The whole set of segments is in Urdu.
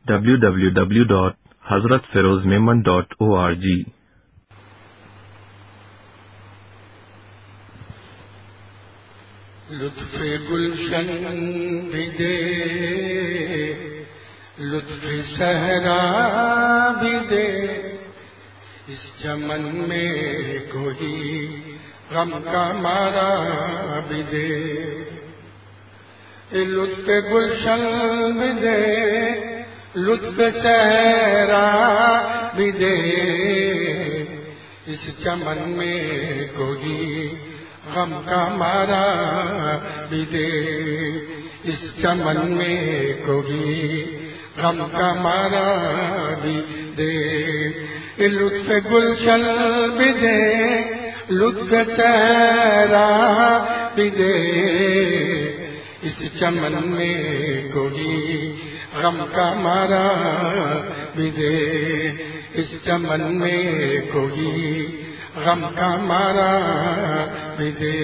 www.hazratfirozmemon.org. لطف گلشن بھی دے، لطف صحرا بھی دے، اس چمن میں کوئی غم کا مارا بھی دے۔ لطف گلشن بھی دے، لطف صحرا بھی دے، اس چمن میں کوئی غم کا مارا بھی دے، اس چمن میں کوئی غم کا مارا بھی دے۔ لطف گلشن بھی دے، لطف صحرا بھی دے، اس چمن میں کوئی غم کا مارا بھی دے، اس چمن میں کوئی غم کا مارا بھی دے۔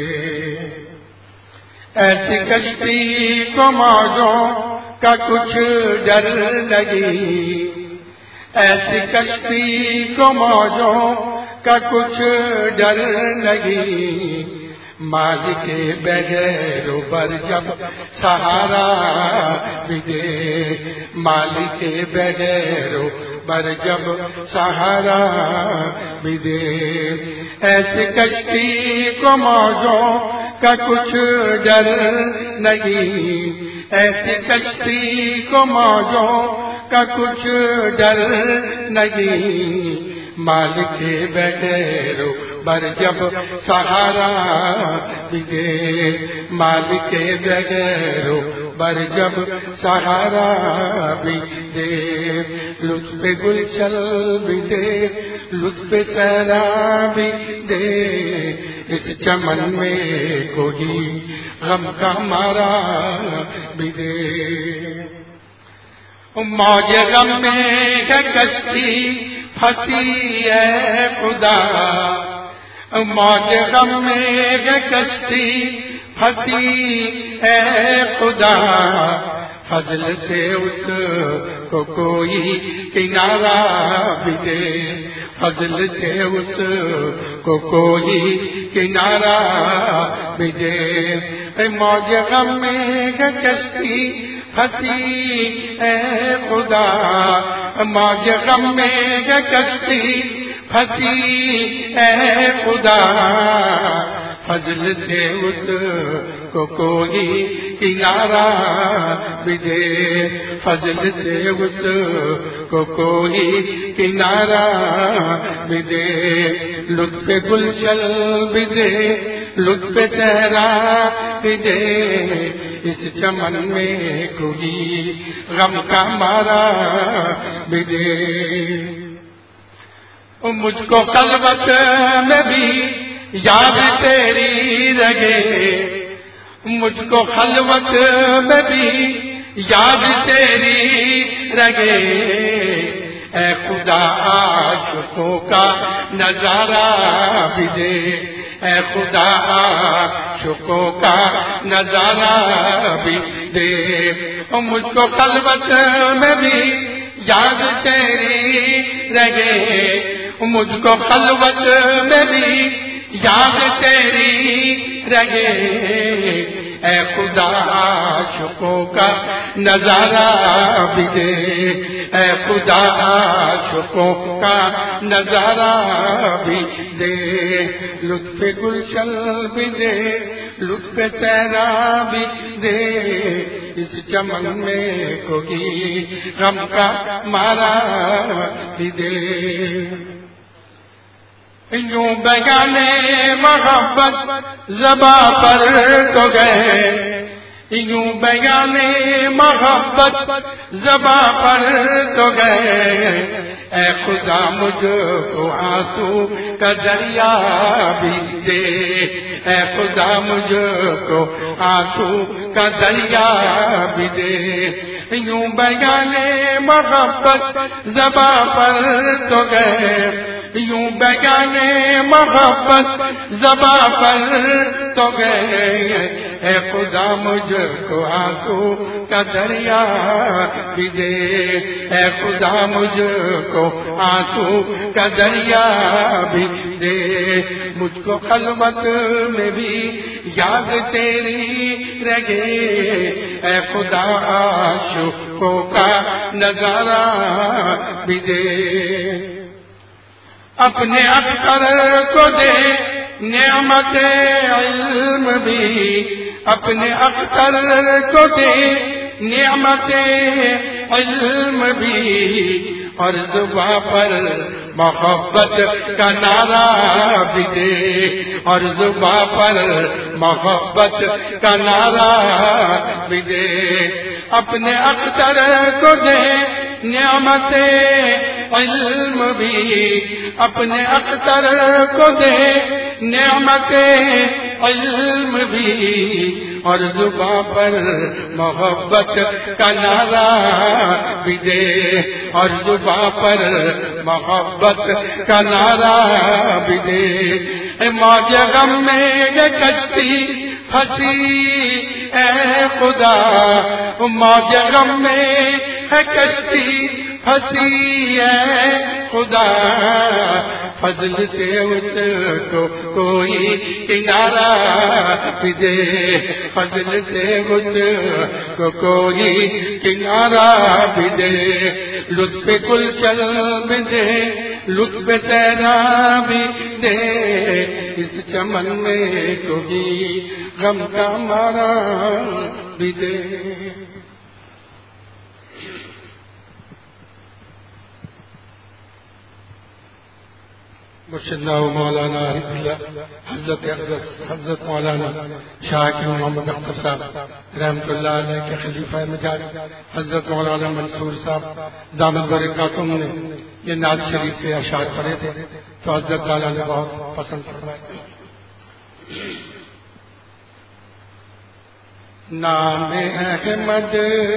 ایسی کشتی کو موجوں کا کچھ ڈر لگی، ایسی کشتی کو موجوں کا کچھ ڈر لگی، مالک بغیر بر جب سہارا بھی دے، مالک بغیر بر جب سہارا بھی دے۔ ایسی کشتی کو موجوں کا کچھ ڈر نہیں، ایسی کشتی کو موجوں کا کچھ ڈر نہیں، مالک بغیر بر جب سہارا بھی دے، مالک بغیر بر جب سہارا بھی دے۔ لطف گلشن بھی دے، لطف صحرا بھی دے، اس چمن میں کوئی غم کا مارا بھی دے۔ موج غم میں ہے کشتی پھنسی ہے خدا، موج غم میں ہے کشتی پھنسی ہے خدا، فضل سے اس کو کوئی کنارہ بھی دے، فضل سے اس کو کوئی کنارہ بھی دے۔ موج غم میں ہے کشتی پھنسی اے خدا، موج غم میں ہے کشتی پھنسی اے خدا، فضل سے اس کو کوئی کنارہ بھی دے، فضل سے اس کو کوئی کنارہ بھی دے۔ لطف گلشن بھی دے، لطف صحرا بھی دے، اس چمن میں کوئی غم کا مارا بھی دے۔ مجھ کو خلوت میں بھی یاد تیری رہے، مجھ کو خلوت میں بھی یاد تیری رہے، اے خدا عاشقوں کا نظارہ بھی دے، اے خدا عاشقوں کا نظارہ بھی دے۔ مجھ کو خلوت میں بھی یاد تیری رہے، مجھ کو خلوت میں بھی یاد تیری رہے، اے خدا عاشقوں کا نظارہ بھی دے، اے خدا عاشقوں کا نظارہ بھی دے۔ لطف گلشن بھی دے، لطف صحرا بھی دے، اس چمن میں کوئی غم کا مارا بھی دے۔ یوں بیگانے محبت زباں پر تو گئے، یوں بیگانے محبت زباں پر تو گئے، اے خدا مجھ کو آنسو کا دریا بھی دے، اے خدا مجھ کو آنسو کا دریا بھی دے۔ یوں بیگانے محبت زباں پر تو گئے، یوں بیگانے محبت زباں پر تو گئے، اے خدا مجھ کو آنسو کا دریا بھی دے، اے خدا مجھ کو آنسو کا دریا بھی دے، مجھ کو خلوت میں بھی یاد تیری رہے، اے خدا عاشقوں کا نظارہ بھی دے، اپنے اختر کو دے نعمت علم بھی، اپنے اختر کو دے نعمت علم بھی، اور زباں پر محبت کا نعرہ بھی دے، اور زباں پر محبت کا نعرہ بھی دے، اپنے اختر کو دے نعمت علم بھی، اپنے اختر کو دے نعمت علم بھی، اور زباں پر محبت کا نعرہ بھی دے، اور زباں پر محبت کا نعرہ بھی دے، اے موج غم میں یہ کشتی پھنسی اے خدا، موج غم میں ہے کشتی پھنسی اے خدا، فضل سے اس کو کوئی کنارہ بھی دے، فضل سے اس کو کوئی کنارہ بھی دے، لطف کل چل بھی دے، لطف تیرا بھی دے، اس چمن میں کوئی غم کا مارا بھی دے۔ مرشدنا و مولانا حضرت مولانا شاہ کی محمد اختر صاحب رحمۃ اللہ علیہ کے خلیفہ مجاز حضرت مولانا منصور صاحب دامت برکاتہم نے یہ نعت شریف کے اشعار پڑھے تھے تو حضرت تعالیٰ نے بہت پسند فرمائے۔ نام احمد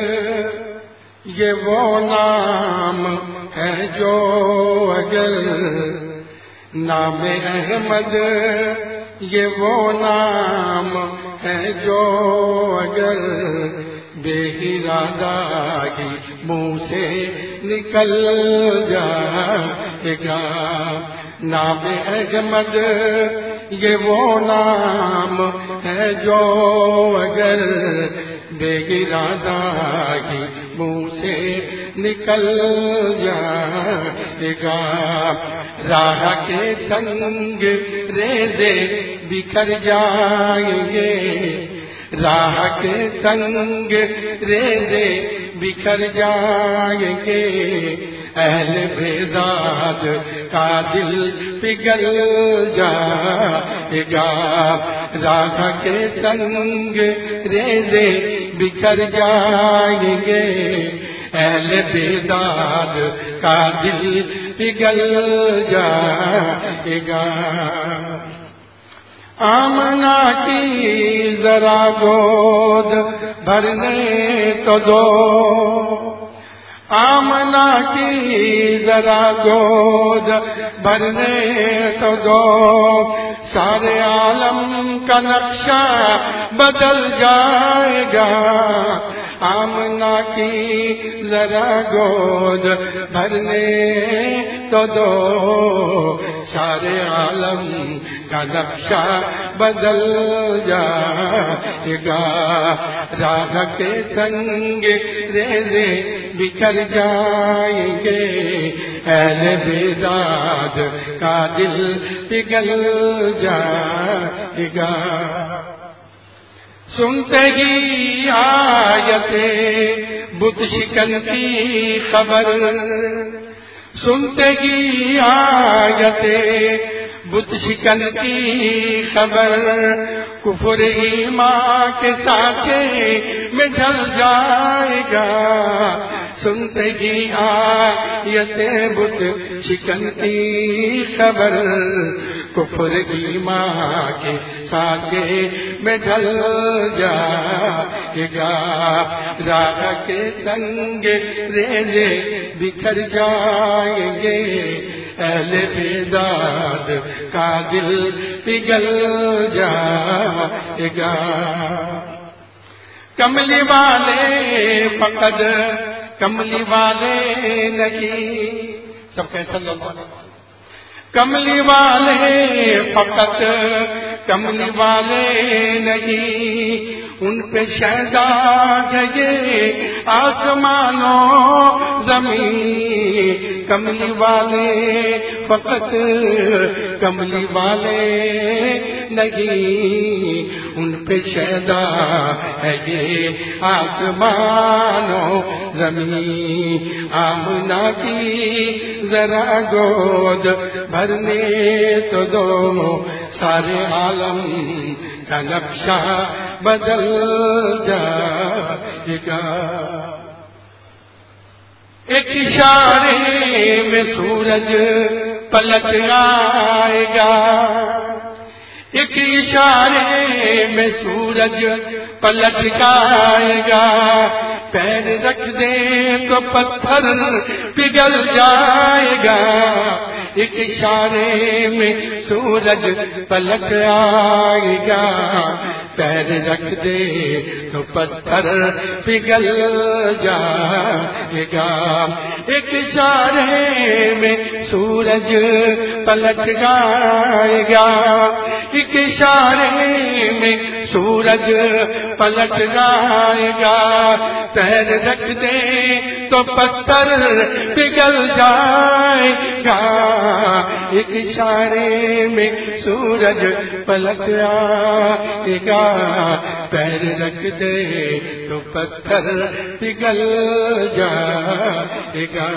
یہ وہ نام ہے جو اجل، نام احمد یہ وہ نام ہے جو اجل بے ارادہ ہی منہ سے نکل جائے گا، نام احمد یہ وہ نام ہے جو اگر بے ارادہ ہی منہ سے نکل جائے گا، راہ کے سنگ ریزے بکھر جائیں گے، راہ کے سنگ ریزے بکھر جائیں گے، اہل بیداد کا دل پگھل جائے گا، راہ کے سنگ ریزے بکھر جائیں گے، اہل بیداد کا دل پگھل جائے گا۔ آمنہ کی ذرا گود بھرنے تو دو، آمنہ کی ذرا گود بھرنے تو دو، سارے عالم کا نقشہ بدل جائے گا، آمنہ کی ذرا گود بھرنے تو دو، سارے عالم کا نقشہ بدل جائے گا، راہ کے سنگ ریزے بکھر جائیں گے، اہل بیداد کا دل پگھل جائے گا۔ سنتے ہی آیت بت شکن کی خبر، سنتے ہی آیت بت شکن کی خبر، کفر ایمان کے سانچے میں ڈھل جائے گا، سنتے ہی آیت بت شکن کی خبر، کفر ایمان کے سانچے میں ڈھل جائے گا، راہ کے سنگ ریزے بکھر جائیں گے، اہل بیداد کا دل پگھل جائے گا. کملی والے فقط کملی والے نہیں، سب کہیں صلی اللہ علیہ وسلم. کملی والے فقط کملی والے نہیں، ان پہ شہزاد ہے آسمانوں زمین. کملی والے فقط کملی والے نہیں، ان پہ شہزاد ہے یہ آسمانوں زمین. آمنہ کی ذرا گود بھرنے تو دو، سارے عالم کا نقشہ بدل جائے گا. ایک اشارے میں سورج پلٹ آئے گا، ایک اشارے میں سورج پلٹ آئے گا. پیر رکھ دے تو پتھر پگھل جائے گا. ایک اشارے میں سورج پلٹ آئے گا، پیر رکھ دے تو پتھر پگھل جائے گا. ایک اشارے میں سورج پلٹ آئے گا، ایک اشارے میں سورج پلٹ آئے گا. پیر رکھ دے تو پتھر پگھل جائے گا. ایک اشارے میں سورج پلٹ آئے گا، پیر رکھ دے تو پتھر پگھل جائے گا.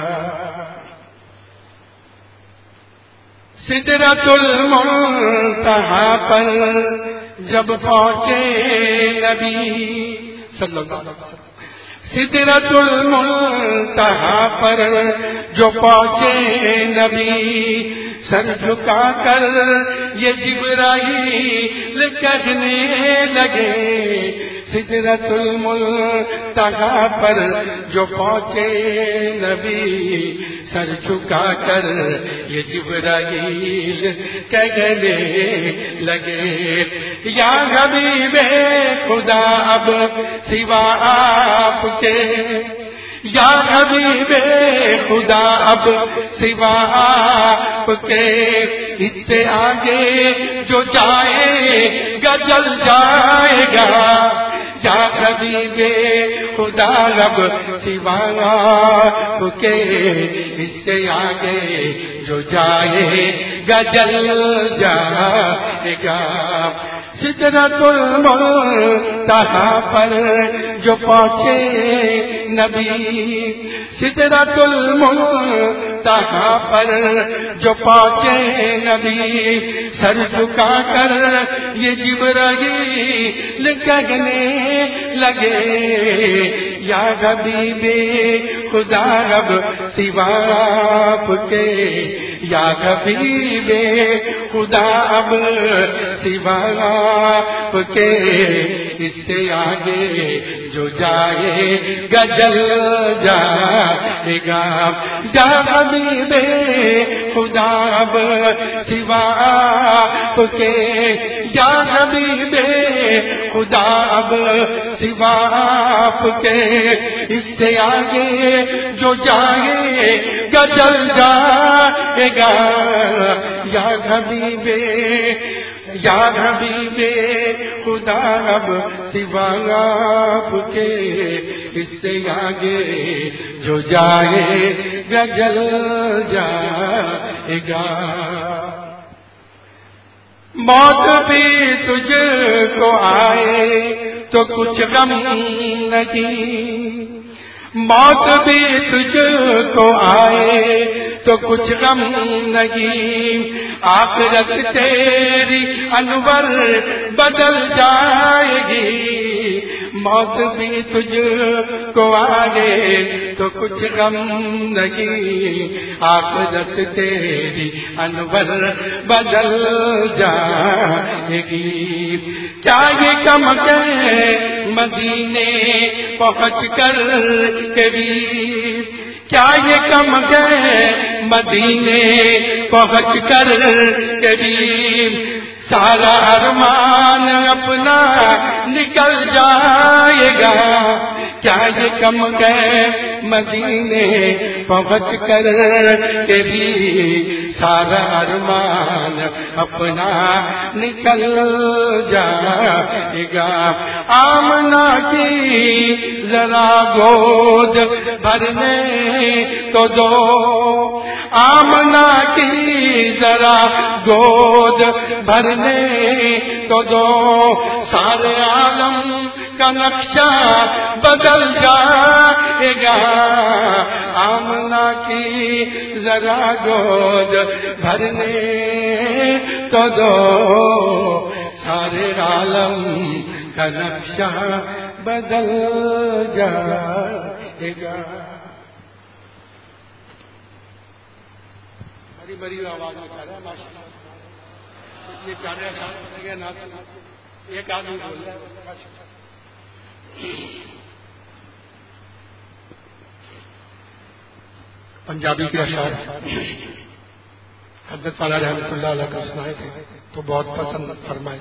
سدرۃ المنتہا پر جب پہنچے نبی صلی اللہ علیہ وسلم، سدرۃ المنتہا پر جو پہنچے نبی، سر جھکا کر یہ جبرائیل کہنے لگے. سدرۃ المنتہا پر جو پہنچے نبی، سر جھکا کر یہ جبرائیل کہنے لگے. یا حبیب خدا اب سوا آپ کے، یا حبیب خدا اب سوا آپ کے، اس سے آگے جو جائے گا جل جائے گا. یا حبیب خدا اب سوا آپ کے، اس سے آگے جو جائے گا جل جائے گا. سدرۃ المنتہا پر جو پہنچے نبی، سدرۃ المنتہا پر جو پہنچے نبی، سر جھکا کر یہ جبرائیل کہنے لگے. یا حبیب خدا اب سوا آپ کے، یا حبیب خدا اب سوا آپ کے، اس سے آگے جو جائے گا جل جائے گا. یا حبیب خدا اب سوا آپ کے، یا حبیب خدا اب سوا آپ کے، اس سے آگے جو جائے گا جل جائے گا. یا حبیب یا حبیب خدا اب سوا آپ کے، اس سے آگے جو جائے گا جل جائے گا. موت بھی تجھ کو آئے تو کچھ غم نہیں، موت بھی تجھ کو آئے تو کچھ غم نہیں. آخرت تیری انور بدل جائے گی. موت بھی تجھ کو آئے تو کچھ غم نہیں، آخرت تیری انور بدل جائے گی. کیا یہ کم ہے مدینے پہنچ کر کے بھی، کیا یہ کم ہے مدینے پہنچ کر کریم سارا ارمان اپنا نکل جائے گا. کیا یہ کم گئے مدینے پہنچ کر کے بھی سارا ارمان اپنا نکل جائے گا. آمنہ کی ذرا گود بھرنے تو دو, آمنہ کی ذرا گود بھرنے تو دو, سارے عالم کا نقشہ بدل جائے گا. آمنہ کی ذرا گود بھرنے تو دو, سارے عالم کا نقشہ بدل جائے گا. بڑی بڑی آواز میں کہہ رہا ہے ماشاء اللہ, اتنے پیارے اشعار بنے گئے نعت سے. ایک آدمی بول رہا ہے پنجابی کے اشعار حضرت والا رحمۃ اللہ علیہ کو سنائے تھے تو بہت پسند فرمائے.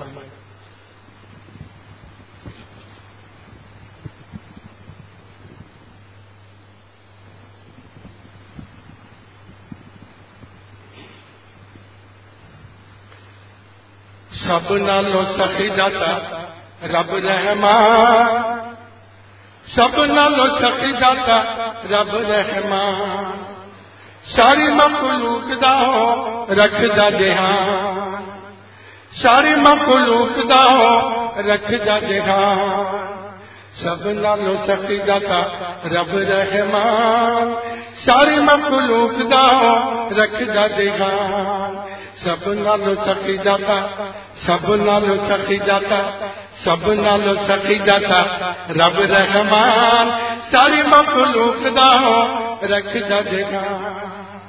سب نالو سخی داتا رب رحمان, سب نالو سخی داتا رب رحمان, ساری مخلوق دا رکھ دا دھیان, ساری مخلوق دا رکھ دا دھیان. سب نالو سخی داتا رب رحمان, ساری مخلوق دا رکھ دا دھیان. سب نالو سخی داتا, سب نالو سخی داتا, سب نالو سخی داتا رب رحمان, ساری مخلوق دا رکھ دا دھیان.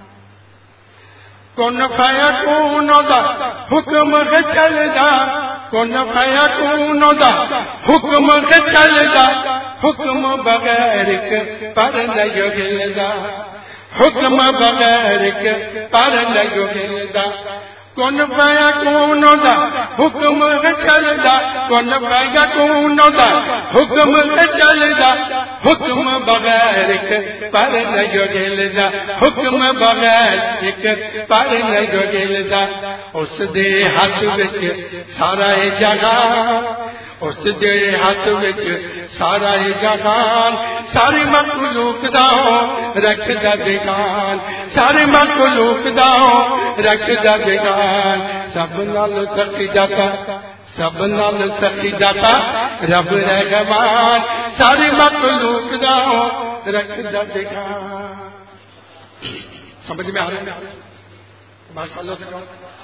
کون فیکون دا حکم ہے چلدا, کون فیکون دا حکم ہے چلدا, حکم بغیر پر نہیں ہلدا, حکم بغیر پر نہیں ہلدا. کون فیکون دا حکم ہے چلدا, کون فیکون دا حکم ہے چلدا, حکم بغیر پر نہیں ہلدا, حکم بغیر پر نہیں ہلدا. اس دے ہاتھ وچ سارا جہان, اس دے ہاتھ وچ سارا جہان, ساری مخلوق دا رکھ دا دھیان, ساری مخلوق دا رکھ دا دھیان. سب نال سخی داتا, سب نال سخی داتا رب رحمان, ساری مخلوق دا رکھ دا دھیان. سمجھ میں آ رہا ہے ماشاء اللہ سے.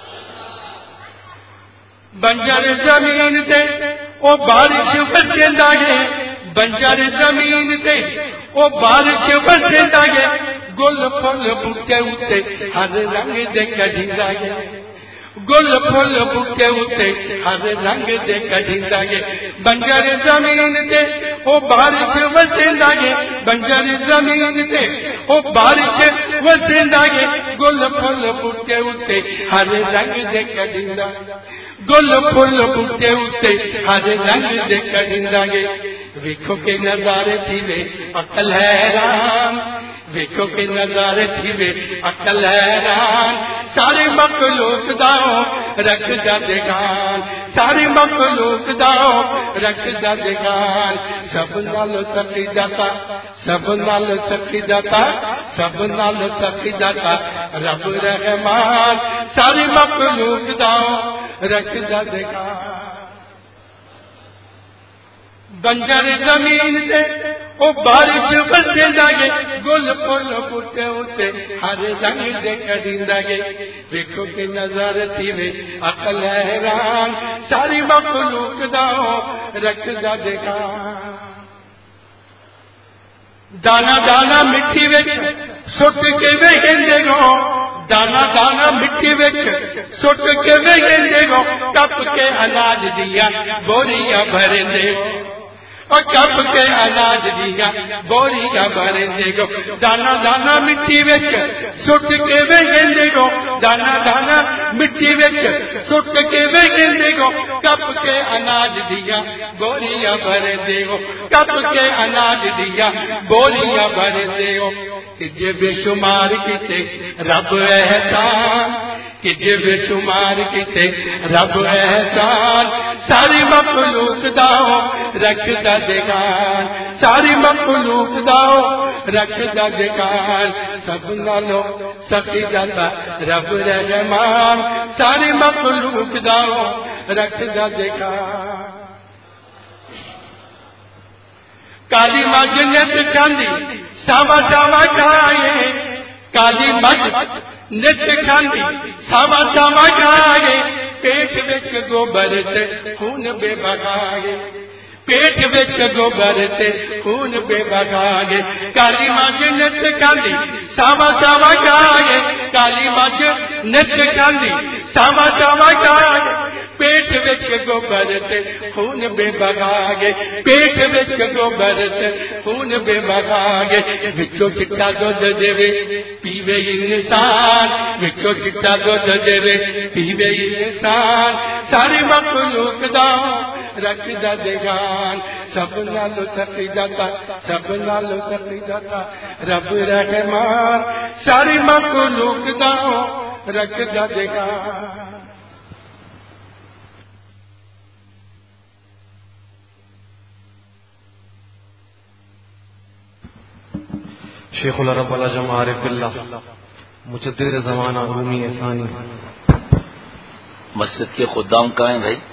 بنجر زمین تے او بارش برسیندا ہے, بنجر زمین تے او بارش برسیندا ہے, گل پھل بوٹے اُتے ہر رنگ دے کڈھیندا ہے, گل پھل بوٹے اُتے ہر رنگ دے کڈھیندا ہے. بنجر زمین تے او بارش برسیندا ہے, بنجر زمین تے او بارش برسیندا ہے, گل پھل بوٹے اُتے ہر رنگ دے کڈھیندا ہے, گل پھل بوٹے اُتے ہر رنگ دے کڈھیندا ہے. ویکھو کے نظارے تھیوے عقل حیران, ویکھو کے نظارے تھیوے عقل حیران, ساری مخلوق دا رکھ دا دھیان, ساری مخلوق دا رکھ دا دھیان. سب نال سخی داتا, سب نال سخی داتا, سب نال سخی داتا رب رحمان, ساری مخلوق دا رکھ دا دھیان. بنجر زمین تے او بارش برسیندا ہے, گل پھل بوٹے اُتے ہر رنگ دے کڈھیندا ہے. ویکھو کہ نظر تھیوے عقل حیران, ساری مخلوق دا رکھ دا دھیان. دانا دانا مٹی وچ سٹ کے ویکھندے گو, دانا دانا مٹی وچ سٹ کے ویکھندے گو, کپ کے اناج دیا بوریاں بھرندے گو, اور کپ کے اناج دیا بوریاں بھرندے گو دانا دانا مٹی وچ سٹ کے ویندے گو دانا دانا مٹی وچ سٹ کے ویندے گو کپ کے اناج دیا بوریاں بھرندے گو کپ کے اناج دیا بوریاں بھرندے گو کہ جے بے شمار کیتے رب احسان کہ جے بے شمار کیتے رب احسان ساری مخلوق دا رکھدا دگان ساری مخلوق دا رکھدا دگان سب نالو سخی جاتا رب رحمان ساری مخلوق دا رکھدا دگان کالی مجھ نت کھاندی ساوا ساوا کھائے کالی مجھ نت کھاندی ساوا ساوا کھائے پیٹ وچ گوبر تے خون بے بہائے پیٹ وچ گوبر تے خون بے بہائے کالی مجھ نت کھاندی ساوا ساوا کھائے کالی مجھ نت کھاندی ساوا ساوا کھائے پیٹ وچ گوبر تے خون بے بہائے پیٹ وچ گوبر تے خون بے بہائے وچوں چٹا دودھ دیوے پیوے انسان وچوں چٹا دودھ دیوے پیوے انسان ساری مخلوق دا رکھدا دگان سب نالو سخی جاتا سب نالو سخی جاتا رب رحمان ساری مخلوق دا رکھدا دگان شیخ العرب العجم عارف اللہ مجدد زمانہ رومی ثانی. مسجد کے خدام کہاں ہیں بھائی؟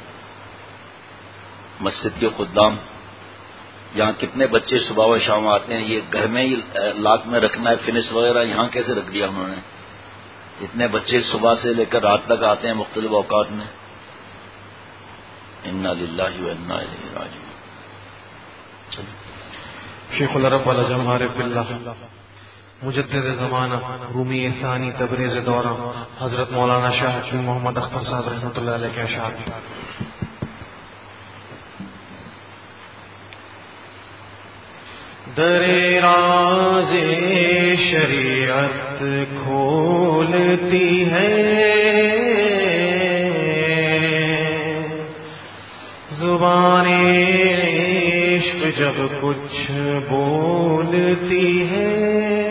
مسجد کے خدام یہاں کتنے بچے صبح و شام آتے ہیں؟ یہ گھر میں ہی لاک میں رکھنا ہے فنس وغیرہ یہاں کیسے رکھ دیا انہوں نے؟ اتنے بچے صبح سے لے کر رات تک آتے ہیں مختلف اوقات میں. انا للہ و انا الیہ راجعون. شیخ العرب العجم عارف اللہ مجدد زمانہ رومی ثانی تبریز دورہ حضرت مولانا شاہ حکیم محمد اختر صاحب رحمۃ اللہ علیہ کے اشعار. در راز شریعت کھولتی ہے زبان عشق جب کچھ بولتی ہے.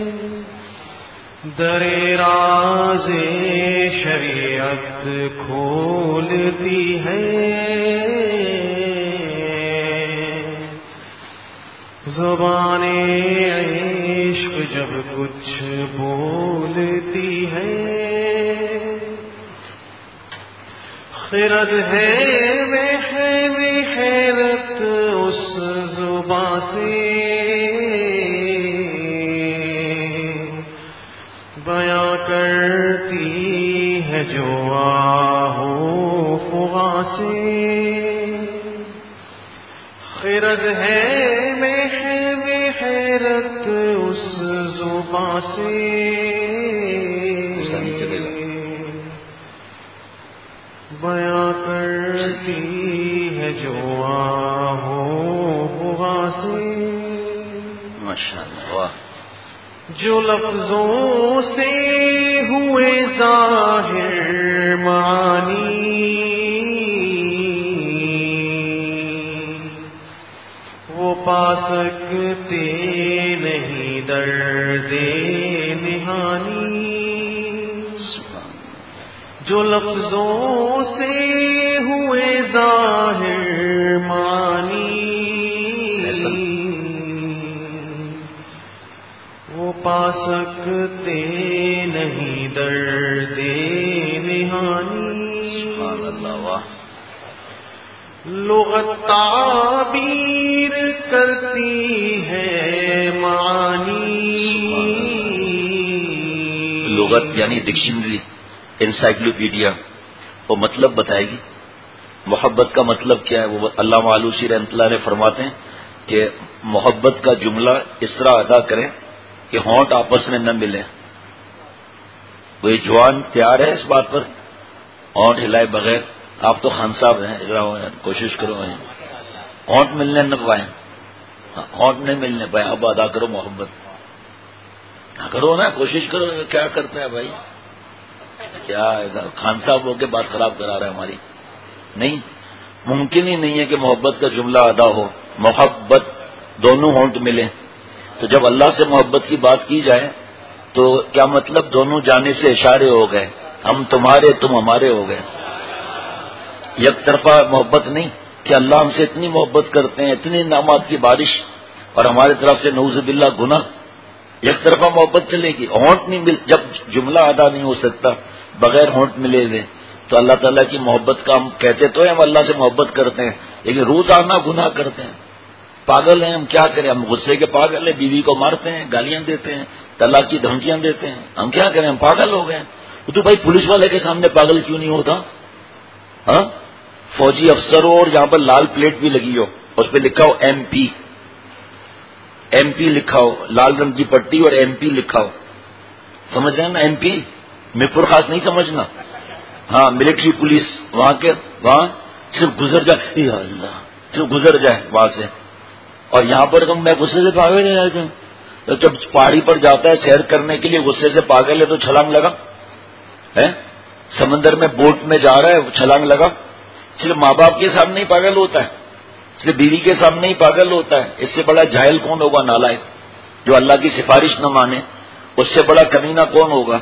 در راز شریعت کھولتی ہے زبان عشق جب کچھ بولتی ہے. خرد ہے حیرت اس زبان سے بیاں کرتی ہے جو آہو فغاں سے. خرد ہے حیرت اس زبان سے بیاں کرتی ہے جو آہو فغاں سے. ماشاءاللہ واہ. جو لفظوں سے ہوئے ظاہر معانی وہ پا سکتے نہیں درد نہانی. جو لفظوں سے ہوئے ظاہر معانی وہ پا سکتے نہیں درد نہانی. سبحان اللہ واہ. لغت تعبیر کرتی ہے معانی. لغت یعنی ڈکشنری انسائکلوپیڈیا وہ مطلب بتائے گی. محبت کا مطلب کیا ہے وہ علامہ آلوسی رحمۃ اللہ علیہ فرماتے ہیں کہ محبت کا جملہ اس طرح ادا کریں کہ ہونٹ آپس میں نہ ملے. وہی جوان تیار ہے اس بات پر ہونٹ ہلائے بغیر. آپ تو خان صاحب ہیں کوشش کرو. ہونٹ ملنے نہ پائے، ہونٹ نہیں ملنے پائے، اب ادا کرو محبت، کرو نا، کوشش کرو. کیا کرتا ہے بھائی، کیا خان صاحب ہو کے بات خراب کرا رہا ہے ہماری. نہیں، ممکن ہی نہیں ہے کہ محبت کا جملہ ادا ہو، محبت دونوں ہونٹ ملے. تو جب اللہ سے محبت کی بات کی جائے تو کیا مطلب دونوں جانب سے اشارے ہو گئے، ہم تمہارے تم ہمارے ہو گئے. یک طرفہ محبت نہیں کہ اللہ ہم سے اتنی محبت کرتے ہیں، اتنی انعامات کی بارش، اور ہماری طرف سے نعوذ باللہ گناہ. یک طرفہ محبت چلے گی. ہونٹ نہیں جب جملہ ادا نہیں ہو سکتا بغیر ہونٹ ملے ہوئے، تو اللہ تعالیٰ کی محبت کا ہم کہتے تو ہیں ہم اللہ سے محبت کرتے ہیں، لیکن روزانہ گناہ کرتے ہیں. پاگل ہیں ہم، کیا کریں، ہم غصے کے پاگل ہیں، بیوی کو مارتے ہیں، گالیاں دیتے ہیں، طلاق کی دھمکیاں دیتے ہیں. ہم کیا کریں، ہم پاگل ہو گئے. تو بھائی پولیس والے کے سامنے پاگل کیوں نہیں ہوتا؟ ہاں، فوجی افسر ہو اور یہاں پر لال پلیٹ بھی لگی ہو، اس پہ لکھا ہو ایم پی، ایم پی لکھا ہو، لال رنگ کی پٹی اور ایم پی لکھا ہو. سمجھ رہے ہیں نا، ایم پی میرپور خاص نہیں سمجھنا. ہاں، ملٹری پولیس وہاں صرف گزر جائے، یا اللہ، صرف گزر جائے وہاں سے. اور یہاں پر میں غصے سے پاگل نہیں آتا، تو جب پہاڑی پر جاتا ہے سیر کرنے کے لیے غصے سے پاگل ہے تو چھلانگ لگا ہے، سمندر میں بوٹ میں جا رہا ہے چھلانگ لگا. صرف ماں باپ کے سامنے ہی پاگل ہوتا ہے، صرف بیوی کے سامنے ہی پاگل ہوتا ہے. اس سے بڑا جاہل کون ہوگا، نالائق، جو اللہ کی سفارش نہ مانے. اس سے بڑا کمینہ کون ہوگا.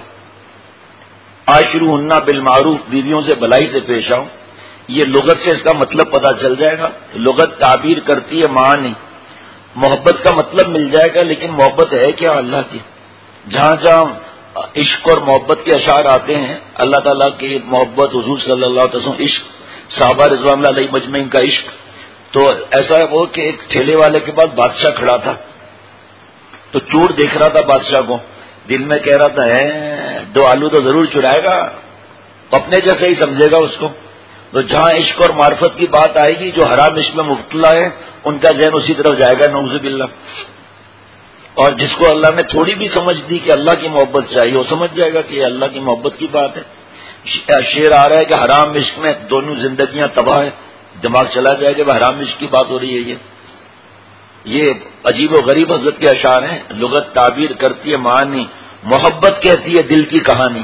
عاشروہن بالمعروف، بیویوں سے بھلائی سے پیش آؤ. یہ لغت سے اس کا مطلب پتہ چل جائے گا. لغت تعبیر کرتی ہے معنی، محبت کا مطلب مل جائے گا، لیکن محبت ہے کیا اللہ کی. جہاں جہاں عشق اور محبت کے اشعار آتے ہیں، اللہ تعالیٰ کی محبت، حضور صلی اللہ علیہ وسلم عشق، صحابہ رضوان اللہ علیہ مجمعین کا عشق. تو ایسا وہ کہ ایک ٹھیلے والے کے پاس بادشاہ کھڑا تھا، تو چور دیکھ رہا تھا بادشاہ کو، دل میں کہہ رہا تھا ہے 2 آلو تو ضرور چرائے گا، اپنے جیسے ہی سمجھے گا اس کو. تو جہاں عشق اور معرفت کی بات آئے گی، جو حرام عشق میں مبتلا ہے ان کا ذہن اسی طرف جائے گا، نعوذ باللہ. اور جس کو اللہ نے تھوڑی بھی سمجھ دی کہ اللہ کی محبت چاہیے، وہ سمجھ جائے گا کہ یہ اللہ کی محبت کی بات ہے. شعر آ رہا ہے کہ حرام عشق میں دونوں زندگیاں تباہ ہے، دماغ چلا جائے گا حرام عشق کی بات ہو رہی ہے. یہ عجیب و غریب حضرت کے اشعار ہیں. لغت تعبیر کرتی ہے معنی، محبت کہتی ہے دل کی کہانی.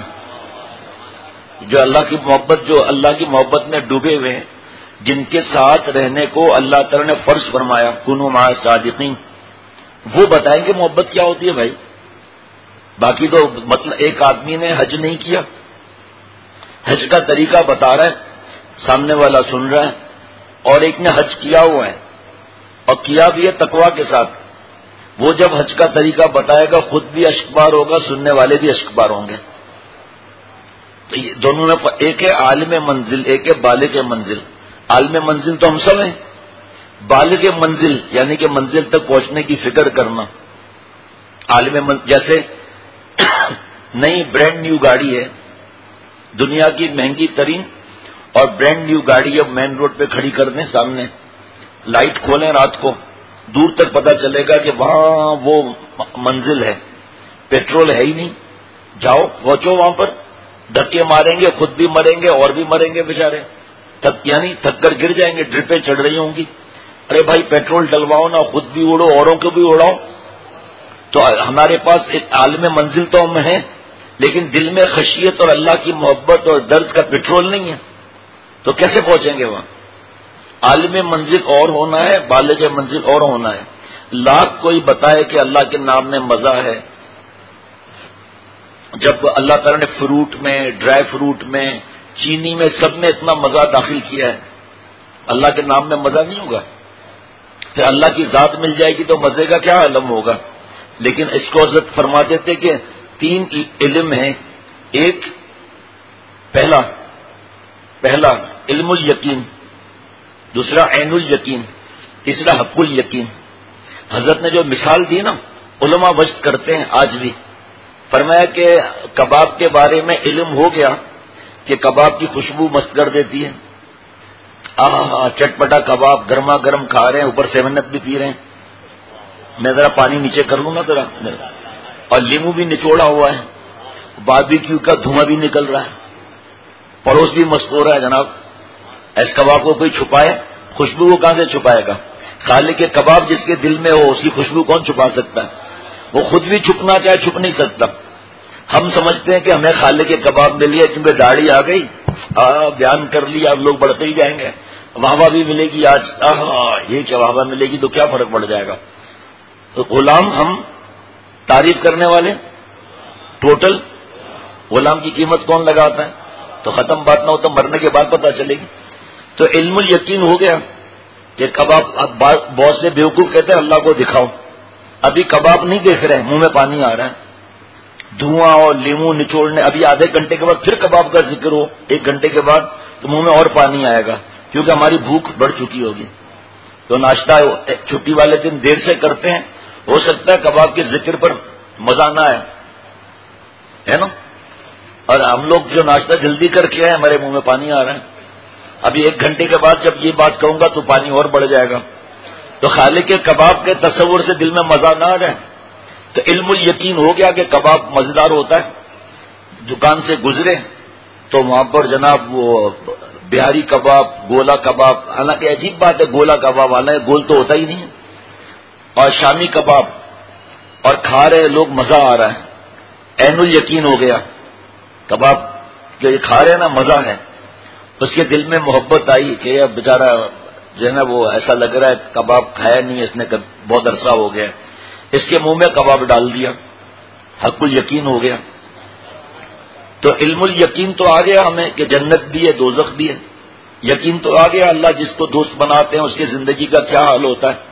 جو اللہ کی محبت میں ڈوبے ہوئے ہیں، جن کے ساتھ رہنے کو اللہ تعالی نے فرض فرمایا، کنوا مع الصادقین، وہ بتائیں گے محبت کیا ہوتی ہے بھائی. باقی تو مطلب ایک آدمی نے حج نہیں کیا، حج کا طریقہ بتا رہا ہے، سامنے والا سن رہا ہے، اور ایک نے حج کیا ہوا ہے اور کیا بھی ہے تقویٰ کے ساتھ. وہ جب حج کا طریقہ بتائے گا خود بھی اشکبار ہوگا، سننے والے بھی اشکبار ہوں گے. تو یہ دونوں میں ایک ہے عالم منزل، ایک ہے بالغ منزل. عالم منزل تو ہم سب ہیں، بالغ منزل یعنی کہ منزل تک پہنچنے کی فکر کرنا. عالم منزل جیسے نئی برینڈ نیو گاڑی ہے، دنیا کی مہنگی ترین اور برینڈ نیو گاڑی اب مین روڈ پہ کھڑی کر دیں سامنے، لائٹ کھولیں رات کو، دور تک پتہ چلے گا کہ وہاں وہ منزل ہے، پیٹرول ہے ہی نہیں. جاؤ پہنچو وہاں پر، دھکے ماریں گے، خود بھی مریں گے اور بھی مریں گے بیچارے، تھک کر گر جائیں گے، ڈرپیں چڑھ رہی ہوں گی. ارے بھائی پیٹرول ڈلواؤ نا، خود بھی اڑو اوروں کو بھی اڑاؤ. تو ہمارے پاس ایک عالم منزل تو ہم ہیں، لیکن دل میں خشیت اور اللہ کی محبت اور درد کا پیٹرول نہیں ہے، تو کیسے پہنچیں گے وہاں. عالم منزل اور ہونا ہے، بالغ منزل اور ہونا ہے. لاکھ کوئی بتائے کہ اللہ کے نام میں مزہ ہے، جب اللہ تعالیٰ نے فروٹ میں، ڈرائی فروٹ میں، چینی میں، سب میں اتنا مزہ داخل کیا ہے، اللہ کے نام میں مزہ نہیں ہوگا. پھر اللہ کی ذات مل جائے گی تو مزے کا کیا عالم ہوگا. لیکن اس کو حضرت فرماتے تھے کہ 3 علم ہیں. ایک پہلا علم الیقین، دوسرا عین الیقین، تیسرا حق الیقین. حضرت نے جو مثال دی نا، علماء وجد کرتے ہیں آج بھی. فرمایا کہ کباب کے بارے میں علم ہو گیا کہ کباب کی خوشبو مست کر دیتی ہے. چٹپٹا کباب گرما گرم کھا رہے ہیں، اوپر 7 اپ بھی پی رہے ہیں. میں ذرا پانی نیچے کر لوں گا ذرا، اور لیمو بھی نچوڑا ہوا ہے، باربیکیو کا دھواں بھی نکل رہا ہے، پڑوس بھی مست ہو رہا ہے. جناب اس کباب کو کوئی چھپائے، خوشبو کو کہاں سے چھپائے گا. خالق کے کباب جس کے دل میں ہو اس کی خوشبو کون چھپا سکتا ہے؟ وہ خود بھی چھپنا چاہے چھپ نہیں سکتا. ہم سمجھتے ہیں کہ ہمیں خالق کے کباب مل گیا کیونکہ داڑھی آ گئی، بیان کر لیا، اب لوگ بڑھتے ہی جائیں گے، واہ بھی ملے گی آج، یہ کیا واہ ملے گی تو کیا فرق پڑ جائے گا. تو غلام ہم تعریف کرنے والے ٹوٹل. غلام کی قیمت کون لگاتا ہے؟ تو ختم بات نہ ہو تو مرنے کے بعد پتہ چلے گی. تو علم الیقین ہو گیا کہ کباب. بہت سے بیوقوف کہتے ہیں اللہ کو دکھاؤ، ابھی کباب نہیں دیکھ رہے، منہ میں پانی آ رہا ہے، دھواں اور لیمو نچوڑنے. ابھی آدھے گھنٹے کے بعد پھر کباب کا ذکر ہو، 1 گھنٹے کے بعد تو منہ میں اور پانی آئے گا کیونکہ ہماری بھوک بڑھ چکی ہوگی. تو ناشتہ چھٹی والے دن دیر سے کرتے ہیں، ہو سکتا ہے کباب کے ذکر پر مزہ نہ آئے، ہے نا. اور ہم لوگ جو ناشتہ جلدی کر کے آئے ہمارے منہ میں پانی آ رہا ہے. ابھی 1 گھنٹے کے بعد جب یہ بات کہوں گا تو پانی اور بڑھ جائے گا. تو خالق کے کباب کے تصور سے دل میں مزہ نہ آ جائے. تو علم الیقین ہو گیا کہ کباب مزیدار ہوتا ہے. دکان سے گزرے تو وہاں پر جناب وہ بہاری کباب، گولا کباب، حالانکہ عجیب بات ہے گولا کباب، حالانکہ گول تو ہوتا ہی نہیں ہے، اور شامی کباب، اور کھا رہے لوگ، مزہ آ رہا ہے. عین الیقین ہو گیا کباب جو یہ کھا رہے ہیں نا مزہ ہے. اس کے دل میں محبت آئی کہ اب بیچارہ جو ہے نا وہ ایسا لگ رہا ہے کباب کھایا نہیں اس نے، بہت عرصہ ہو گیا، اس کے منہ میں کباب ڈال دیا. حق الیقین ہو گیا. تو علم الیقین تو آ گیا ہمیں کہ جنت بھی ہے دوزخ بھی ہے. یقین تو آ گیا اللہ جس کو دوست بناتے ہیں اس کی زندگی کا کیا حال ہوتا ہے.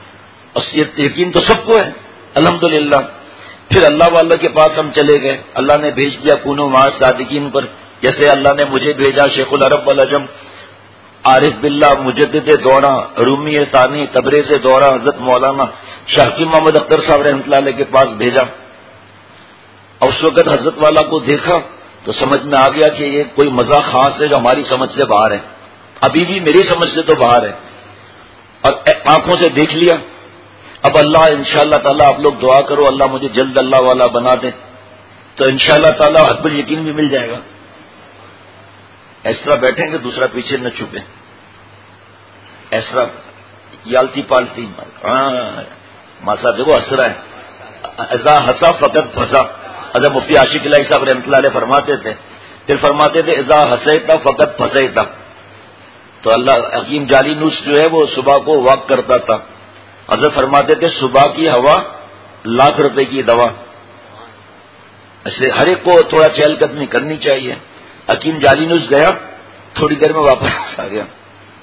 یقین تو سب کو ہے الحمدللہ. پھر اللہ واللہ کے پاس ہم چلے گئے، اللہ نے بھیج دیا کونوا مع الصادقین پر. جیسے اللہ نے مجھے بھیجا شیخ العرب والعجم عارف باللہ مجدد دورہ رومی ثانی تبریز دورہ حضرت مولانا شاہ حکیم محمد اختر صاحب رحمۃ اللہ علیہ کے پاس بھیجا. اور اس وقت حضرت والا کو دیکھا تو سمجھ میں آ گیا کہ یہ کوئی مزہ خاص ہے جو ہماری سمجھ سے باہر ہے، ابھی بھی میری سمجھ سے تو باہر ہے. اور آنکھوں سے دیکھ لیا. اب اللہ انشاءاللہ تعالیٰ آپ لوگ دعا کرو اللہ مجھے جلد اللہ والا بنا دے تو انشاءاللہ تعالیٰ حق الیقین بھی مل جائے گا. اس طرح بیٹھیں گے دوسرا پیچھے نہ چھپے، اس طرح یالتی پالتی. ماسا دیکھو ہنس رہا ہے، ایسا ہنسا فقط پھنسا. اگر مفتی عاشق الہی صاحب رحمۃ اللہ علیہ فرماتے تھے، پھر فرماتے تھے اذا ہنسیتا فقط پھنسیتا. تو اللہ حکیم جعلی نوش جو ہے وہ صبح کو واک کرتا تھا. حضرت فرماتے تھے صبح کی ہوا ₹1,00,000 کی دوا. ایسے ہر ایک کو تھوڑا چہل قدمی کرنی چاہیے. حکیم جعلی نوش گیا، تھوڑی دیر میں واپس آ گیا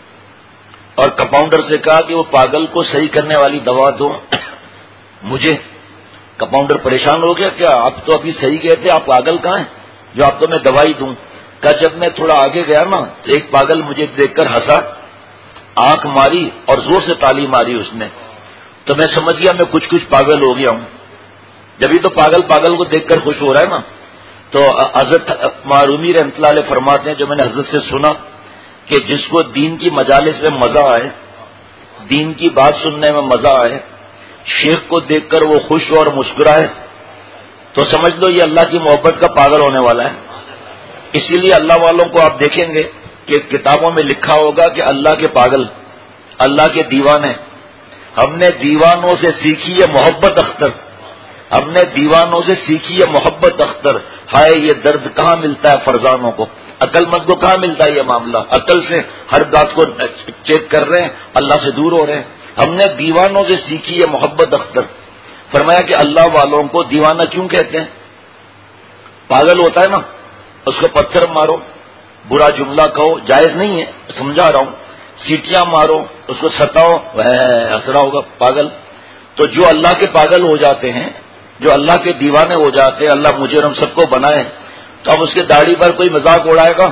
اور کمپاؤنڈر سے کہا کہ وہ پاگل کو صحیح کرنے والی دوا دو مجھے. کمپاؤنڈر پریشان ہو گیا، کیا آپ تو ابھی صحیح گئے تھے، آپ پاگل کہاں ہیں جو آپ کو میں دوائی دوں. کہ جب میں تھوڑا آگے گیا نا تو ایک پاگل مجھے دیکھ کر ہنسا، آنکھ ماری اور زور سے تالی ماری اس نے. تو میں سمجھ گیا میں کچھ پاگل ہو گیا ہوں. جبھی تو پاگل کو دیکھ کر خوش ہو رہا ہے نا. تو حضرت معرومی رحمۃ اللہ علیہ فرماتے ہیں جو میں نے حضرت سے سنا کہ جس کو دین کی مجالس میں مزہ آئے، دین کی بات سننے میں مزہ آئے، شیخ کو دیکھ کر وہ خوش اور مسکرائے تو سمجھ لو یہ اللہ کی محبت کا پاگل ہونے والا ہے. اسی لیے اللہ والوں کو آپ دیکھیں گے کہ کتابوں میں لکھا ہوگا کہ اللہ کے پاگل، اللہ کے دیوانے. ہم نے دیوانوں سے سیکھی ہے محبت اختر، ہم نے دیوانوں سے سیکھی ہے محبت اختر. ہائے یہ درد کہاں ملتا ہے فرزانوں کو، عقل مند کو کہاں ملتا ہے یہ معاملہ. عقل سے ہر بات کو چیک کر رہے ہیں، اللہ سے دور ہو رہے ہیں. ہم نے دیوانوں سے سیکھی ہے محبت اختر. فرمایا کہ اللہ والوں کو دیوانہ کیوں کہتے ہیں؟ پاگل ہوتا ہے نا، اس کو پتھر مارو، برا جملہ کہو، جائز نہیں ہے، سمجھا رہا ہوں، سیٹیاں مارو، اس کو ستاؤ، وہ ہنسرا ہوگا پاگل. تو جو اللہ کے پاگل ہو جاتے ہیں، جو اللہ کے دیوانے ہو جاتے ہیں، اللہ مجھے اور ہم سب کو بنائے، تو اب اس کے داڑھی پر کوئی مذاق اڑائے گا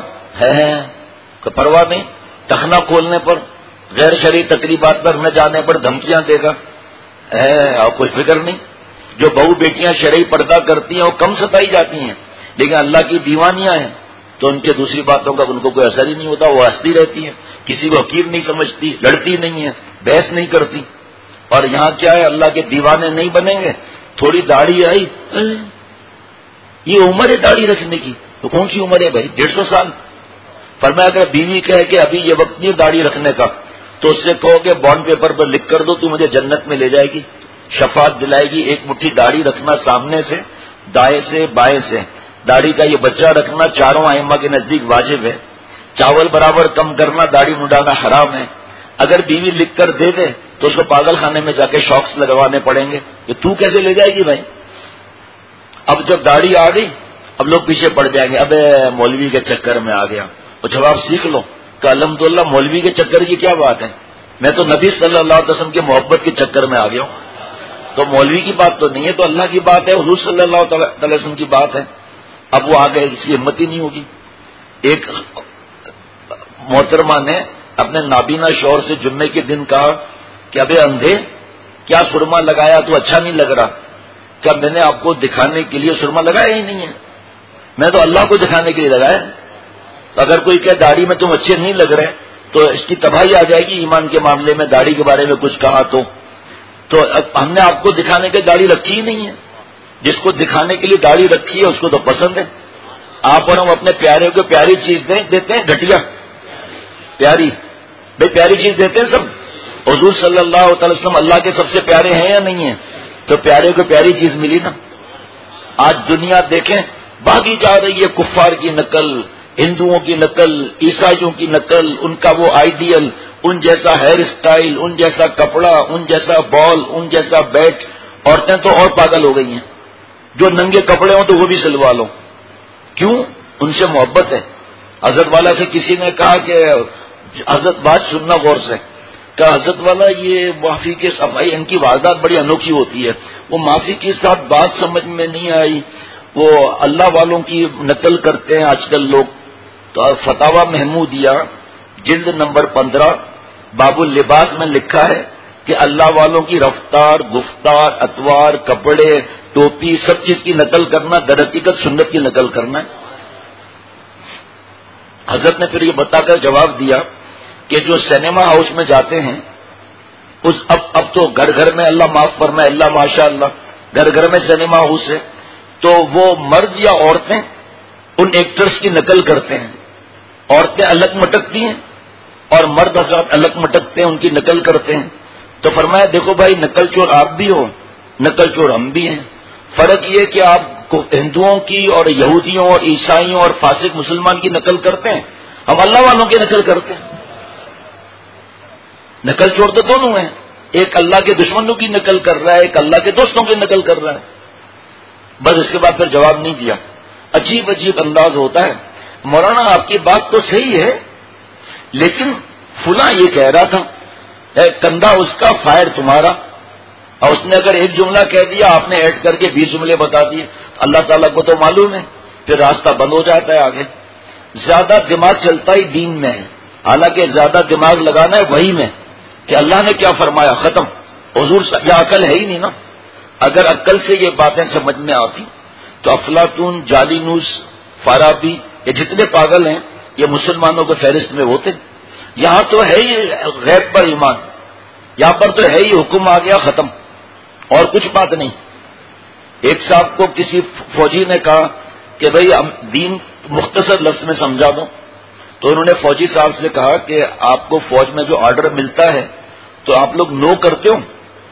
ہے پرواہ نہیں. ٹخنا کھولنے پر، غیر شرعی تقریبات پر نہ جانے پر دھمکیاں دے گا اور کوئی فکر نہیں. جو بہو بیٹیاں شرعی پردہ کرتی ہیں وہ کم ستائی جاتی ہیں، لیکن اللہ کی دیوانیاں ہیں تو ان کے دوسری باتوں کا ان کو کوئی اثر ہی نہیں ہوتا، وہ ہنستی رہتی ہیں، کسی کو حقیر نہیں سمجھتی، لڑتی نہیں ہے، بحث نہیں کرتی. اور یہاں کیا ہے، اللہ کے دیوانے نہیں بنیں گے. تھوڑی داڑھی آئی، یہ عمر ہے داڑھی رکھنے کی، تو کون سی عمر ہے بھائی؟ 150 سال. فرمایا اگر بیوی کہے کہ ابھی یہ وقت نہیں داڑھی رکھنے کا تو اس سے کہو کہ بانڈ پیپر پر لکھ کر دو تو مجھے جنت میں لے جائے گی، شفاعت دلائے گی۔ ایک مٹھی داڑھی رکھنا سامنے سے، دائیں سے، بائیں سے، داڑھی کا یہ بچہ رکھنا چاروں ائمہ کے نزدیک واجب ہے۔ چاول برابر کم کرنا، داڑھی مڈانا حرام ہے۔ اگر بیوی لکھ کر دے دے تو اس کو پاگل خانے میں جا کے شاکس لگوانے پڑیں گے کہ تو کیسے لے جائے گی بھائی۔ اب جب داڑھی آ گئی اب لوگ پیچھے پڑ جائیں گے، ابے مولوی کے چکر میں آ گیا۔ وہ جواب سیکھ لو کہ الحمدللہ مولوی کے چکر کی کیا بات ہے، میں تو نبی صلی اللہ علیہ وسلم کی محبت کے چکر میں آ گیا ہوں، تو مولوی کی بات تو نہیں ہے، تو اللہ کی بات ہے، حضور صلی اللہ علیہ وسلم کی بات ہے۔ اب وہ آ گئے، اس کی ہمت ہی نہیں ہوگی۔ ایک محترمہ نے اپنے نابینا شوہر سے جمعے کے دن کہا کہ ابے اندھے کیا سرما لگایا تو اچھا نہیں لگ رہا؟ کیا میں نے آپ کو دکھانے کے لیے سرما لگایا ہی نہیں ہے، میں تو اللہ کو دکھانے کے لیے لگایا۔ اگر کوئی کہ داڑھی میں تم اچھے نہیں لگ رہے تو اس کی تباہی آ جائے گی ایمان کے معاملے میں، داڑھی کے بارے میں کچھ کہا تو ہم نے آپ کو دکھانے کے داڑھی رکھی ہی نہیں ہے۔ جس کو دکھانے کے لیے داڑھی رکھی ہے اس کو تو پسند ہے۔ آپ اور ہم اپنے پیارے کو پیاری چیز دیتے ہیں، گھٹیا پیاری بھائی پیاری چیز دیتے ہیں سب۔ حضور صلی اللہ تعالی وسلم اللہ کے سب سے پیارے ہیں یا نہیں ہیں؟ تو پیارے کو پیاری چیز ملی نا۔ آج دنیا دیکھیں بھاگی جا رہی ہے کفار کی نقل، ہندوؤں کی نقل، عیسائیوں کی نقل، ان کا وہ آئیڈیل، ان جیسا ہیئر اسٹائل، ان جیسا کپڑا، ان جیسا بال، ان جیسا بیٹ۔ عورتیں تو اور پاگل ہو گئی ہیں، جو ننگے کپڑے ہوں تو وہ بھی سلوا لو۔ کیوں؟ ان سے محبت ہے۔ حضرت والا سے کسی نے کہا کہ حضرت بات سننا غور سے، کہ حضرت والا یہ معافی کے صفائی ان کی واردات بڑی انوکھی ہوتی ہے، وہ معافی کے ساتھ بات سمجھ میں نہیں آئی، وہ اللہ والوں کی نقل کرتے ہیں آج کل لوگ۔ تو فتاوی محمودیہ جلد نمبر 15 باب اللباس میں لکھا ہے کہ اللہ والوں کی رفتار، گفتار، اطوار، کپڑے، ٹوپی، سب چیز کی نقل کرنا در حقیقت سنت کی نقل کرنا ہے۔ حضرت نے پھر یہ بتا کر جواب دیا کہ جو سینما ہاؤس میں جاتے ہیں اب تو گھر گھر میں، اللہ معاف فرمائے، اللہ ماشاء اللہ، گھر گھر میں سینما ہاؤس ہے، تو وہ مرد یا عورتیں ان ایکٹرز کی نقل کرتے ہیں۔ عورتیں الگ مٹکتی ہیں اور مرد حضرات الگ مٹکتے ہیں، ان کی نقل کرتے ہیں۔ تو فرمایا دیکھو بھائی، نقل چور آپ بھی ہو، نقل چور ہم بھی ہیں۔ فرق یہ کہ آپ کو ہندوؤں کی اور یہودیوں اور عیسائیوں اور فاسق مسلمان کی نقل کرتے ہیں، ہم اللہ والوں کی نقل کرتے ہیں۔ نقل چور تو دونوں ہیں، ایک اللہ کے دشمنوں کی نقل کر رہا ہے، ایک اللہ کے دوستوں کی نقل کر رہا ہے۔ بس اس کے بعد پھر جواب نہیں دیا۔ عجیب عجیب انداز ہوتا ہے، مولانا آپ کی بات تو صحیح ہے لیکن فلاں یہ کہہ رہا تھا، کندھا اس کا فائر تمہارا، اور اس نے اگر ایک جملہ کہہ دیا آپ نے ایڈ کر کے 20 جملے بتا دیے، اللہ تعالیٰ کو تو معلوم ہے، پھر راستہ بند ہو جاتا ہے آگے۔ زیادہ دماغ چلتا ہی دین میں ہے، حالانکہ زیادہ دماغ لگانا ہے وہی میں کہ اللہ نے کیا فرمایا، ختم۔ حضور یا عقل ہے ہی نہیں نا۔ اگر عقل سے یہ باتیں سمجھ میں آتی تو افلاطون، جالینوس، فارابی، یہ جتنے پاگل ہیں یہ مسلمانوں کے فہرست میں ہوتے۔ یہاں تو ہے ہی غیب پر ایمان، یہاں پر تو ہے ہی حکم آ گیا، ختم، اور کچھ بات نہیں۔ ایک صاحب کو کسی فوجی نے کہا کہ بھئی ہم دین مختصر لفظ میں سمجھا دو، تو انہوں نے فوجی صاحب سے کہا کہ آپ کو فوج میں جو آرڈر ملتا ہے تو آپ لوگ نو کرتے ہو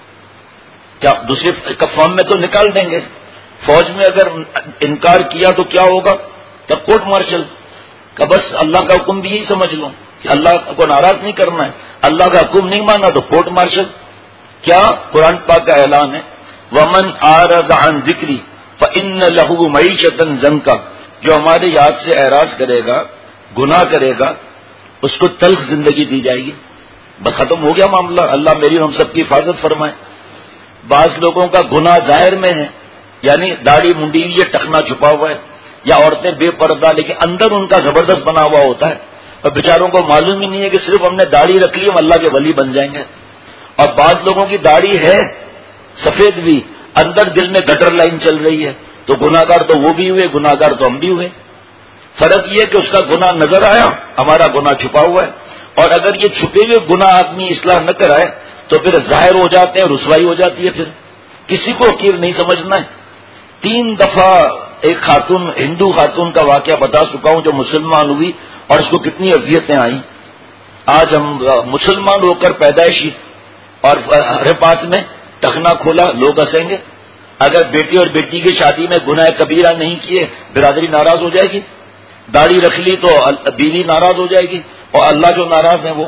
کیا؟ دوسرے فارم میں تو نکال دیں گے، فوج میں اگر انکار کیا تو کیا ہوگا؟ تب کورٹ مارشل کا۔ بس اللہ کا حکم بھی یہی سمجھ لو کہ اللہ کو ناراض نہیں کرنا ہے، اللہ کا حکم نہیں مانا تو کورٹ مارشل۔ کیا؟ قرآن پاک کا اعلان ہے، وَمَنْ أَعْرَضَ عَنْ ذِكْرِي فَإِنَّ لَهُ مَعِيشَةً ضَنْكًا، جو ہمارے یاد سے اعراض کرے گا، گناہ کرے گا، اس کو تلخ زندگی دی جائے گی۔ بس ختم ہو گیا معاملہ، اللہ میری ہم سب کی حفاظت فرمائے۔ بعض لوگوں کا گناہ ظاہر میں ہے، یعنی داڑھی منڈی ہوئی ہے، ٹخنا چھپا ہوا ہے، یا عورتیں بے پردہ لیکن اندر ان کا زبردست بنا ہوا ہوتا ہے، اور بیچاروں کو معلوم ہی نہیں ہے کہ صرف ہم نے داڑھی رکھ لی ہم اللہ کے ولی بن جائیں گے۔ اور بعض لوگوں کی داڑھی ہے سفید بھی، اندر دل میں گٹر لائن چل رہی ہے، تو گناہگار تو وہ بھی ہوئے، گناہگار تو ہم بھی ہوئے۔ فرق یہ کہ اس کا گناہ نظر آیا، ہمارا گناہ چھپا ہوا ہے۔ اور اگر یہ چھپے ہوئے گناہ آدمی اصلاح نہ کرائے تو پھر ظاہر ہو جاتے ہیں، رسوائی ہو جاتی ہے۔ پھر کسی کو حقیر نہیں سمجھنا ہے۔ 3 دفعہ ایک خاتون، ہندو خاتون کا واقعہ بتا چکا ہوں جو مسلمان ہوئی اور اس کو کتنی اذیتیں آئیں۔ آج ہم مسلمان ہو کر پیدائشی اور ہر بات میں ٹخنا کھولا لوگ ہنسیں گے. اگر بیٹی اور بیٹی کی شادی میں گناہ کبیرہ نہیں کیے برادری ناراض ہو جائے گی. داڑھی رکھ لی تو بیوی ناراض ہو جائے گی, اور اللہ جو ناراض ہیں وہ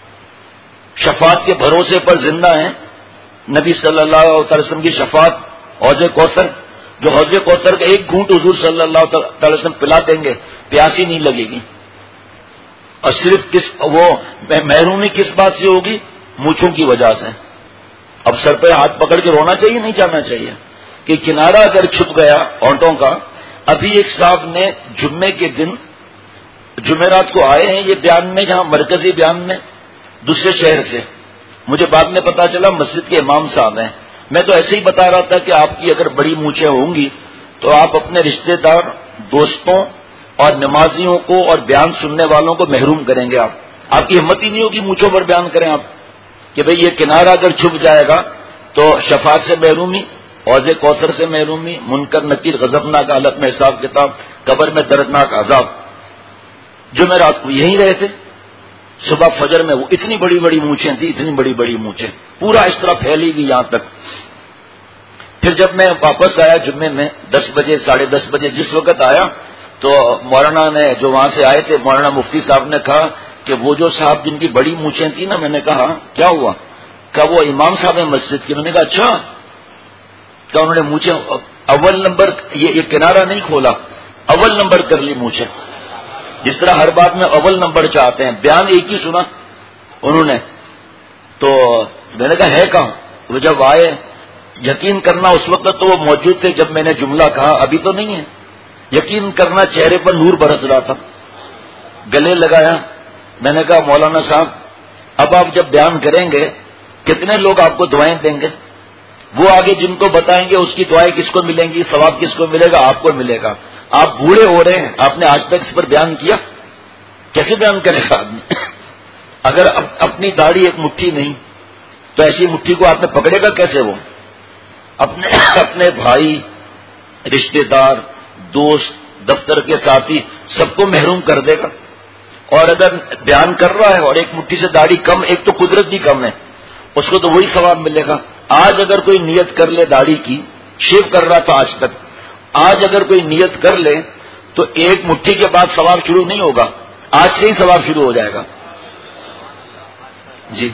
شفاعت کے بھروسے پر زندہ ہیں. نبی صلی اللہ علیہ وسلم کی شفاعت, حوض کوثر, جو حوض کوثر کا ایک گھونٹ حضور صلی اللہ تعالی وسلم پلا دیں گے پیاسی نہیں لگے گی. اور صرف وہ محرومی کس بات سے ہوگی؟ مونچھوں کی وجہ سے. اب سر پہ ہاتھ پکڑ کے رونا چاہیے نہیں جانا چاہیے کہ کنارہ اگر چھپ گیا ہونٹوں کا. ابھی ایک صاحب نے جمعے کے دن جمعرات کو آئے ہیں یہ بیان میں, یہاں مرکزی بیان میں دوسرے شہر سے, مجھے بعد میں پتا چلا مسجد کے امام صاحب ہیں. میں تو ایسے ہی بتا رہا تھا کہ آپ کی اگر بڑی مونچھیں ہوں گی تو آپ اپنے رشتہ دار, دوستوں اور نمازیوں کو اور بیان سننے والوں کو محروم کریں گے. آپ کی ہمت ہی نہیں ہوگی مونچھوں پر بیان کریں آپ کہ بھئی یہ کنارہ اگر چھپ جائے گا تو شفاعت سے محرومی, حوض کوثر سے محرومی, منکر نکیر غضبناک حالت میں حساب کتاب, قبر میں دردناک عذاب. جمعرات کو یہیں رہے تھے, صبح فجر میں وہ اتنی بڑی بڑی مونچھیں تھیں, اتنی بڑی بڑی مونچھیں, پورا اس طرح پھیلی گئی یہاں تک. پھر جب میں واپس آیا جمعے میں 10 بجے 10:30 بجے جس وقت آیا تو مولانا نے جو وہاں سے آئے تھے, مولانا مفتی صاحب نے کہا کہ وہ جو صاحب جن کی بڑی مونچھیں تھیں نا, میں نے کہا کیا ہوا؟ کہ وہ امام صاحب ہیں مسجد کے. میں نے کہا اچھا, کہ انہوں نے مونچھیں اول نمبر, یہ کنارہ نہیں کھولا, اول نمبر کر لی مونچھیں. جس طرح ہر بات میں اول نمبر چاہتے ہیں. بیان ایک ہی سنا انہوں نے, تو میں نے کہا ہے کہاں؟ وہ جب آئے, یقین کرنا اس وقت تو وہ موجود تھے جب میں نے جملہ کہا, ابھی تو نہیں ہے. یقین کرنا چہرے پر نور برس رہا تھا. گلے لگایا, میں نے کہا مولانا صاحب اب آپ جب بیان کریں گے کتنے لوگ آپ کو دعائیں دیں گے؟ وہ آگے جن کو بتائیں گے اس کی دعائیں کس کو ملیں گی, ثواب کس کو ملے گا؟ آپ کو ملے گا. آپ بوڑھے ہو رہے ہیں, آپ نے آج تک اس پر بیان کیا, کیسے بیان کرے گا آدمی؟ اگر اپنی داڑھی ایک مٹھی نہیں تو ایسی مٹھی کو آپ نے پکڑے گا کیسے؟ وہ اپنے بھائی, رشتہ دار, دوست, دفتر کے ساتھی سب کو محروم کر دے گا. اور اگر بیان کر رہا ہے اور ایک مٹھی سے داڑھی کم, ایک تو قدرت کی کم ہے, اس کو تو وہی ثواب ملے گا. آج اگر کوئی نیت کر لے داڑھی کی, شیو کر رہا تھا آج تک, آج اگر کوئی نیت کر لے تو ایک مٹھی کے بعد ثواب شروع نہیں ہوگا, آج سے ہی ثواب شروع ہو جائے گا. جی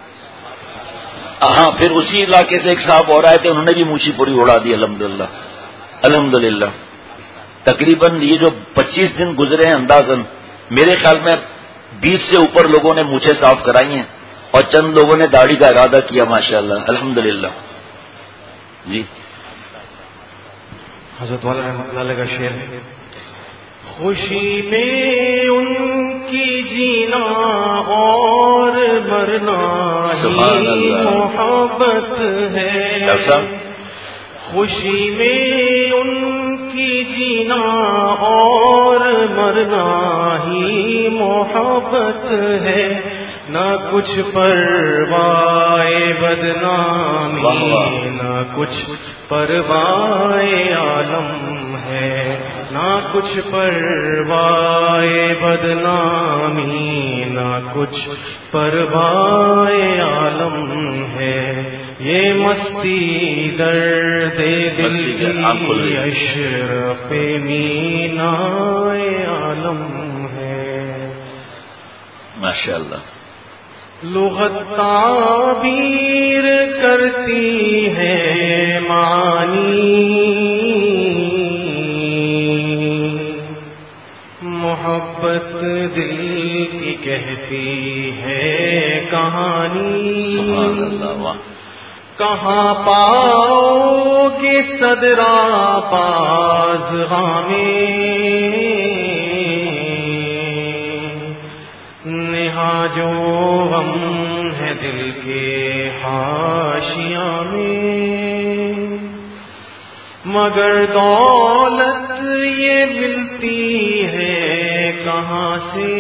ہاں. پھر اسی علاقے سے ایک صاحب اور آئے تھے, انہوں نے بھی مونچھی پوری اڑا دی. الحمدللہ الحمدللہ. تقریباً یہ جو 25 دن گزرے ہیں اندازاً میرے خیال میں 20 سے اوپر لوگوں نے مونچھیں صاف کرائی ہیں, اور چند لوگوں نے داڑھی کا ارادہ کیا. ماشاءاللہ الحمدللہ. جی حضرت والا رحمۃ اللہ علیہ کا شعر ہے, خوشی میں ان کی جینا اور مرنا ہی محبت ہے. خوشی میں ان کی جینا اور مرنا ہی محبت ہے. نہ کچھ پرواہ بدنامی, نہ کچھ پرواہ عالم ہے. نہ کچھ پرواہ بدنامی, نہ کچھ پرواہ عالم ہے. یہ مستی درد دل کی اشرف مینا عالم ہے. ماشاءاللہ. لغت تعبیر کرتی ہے معانی, محبت دل کی کہتی ہے کہانی. سبحان اللہ. واہ. کہاں پاؤ گے صدرا باز غامیں, نہا جو غم ہے دل کے حاشیہ میں. مگر دولت یہ ملتی ہے کہاں سے,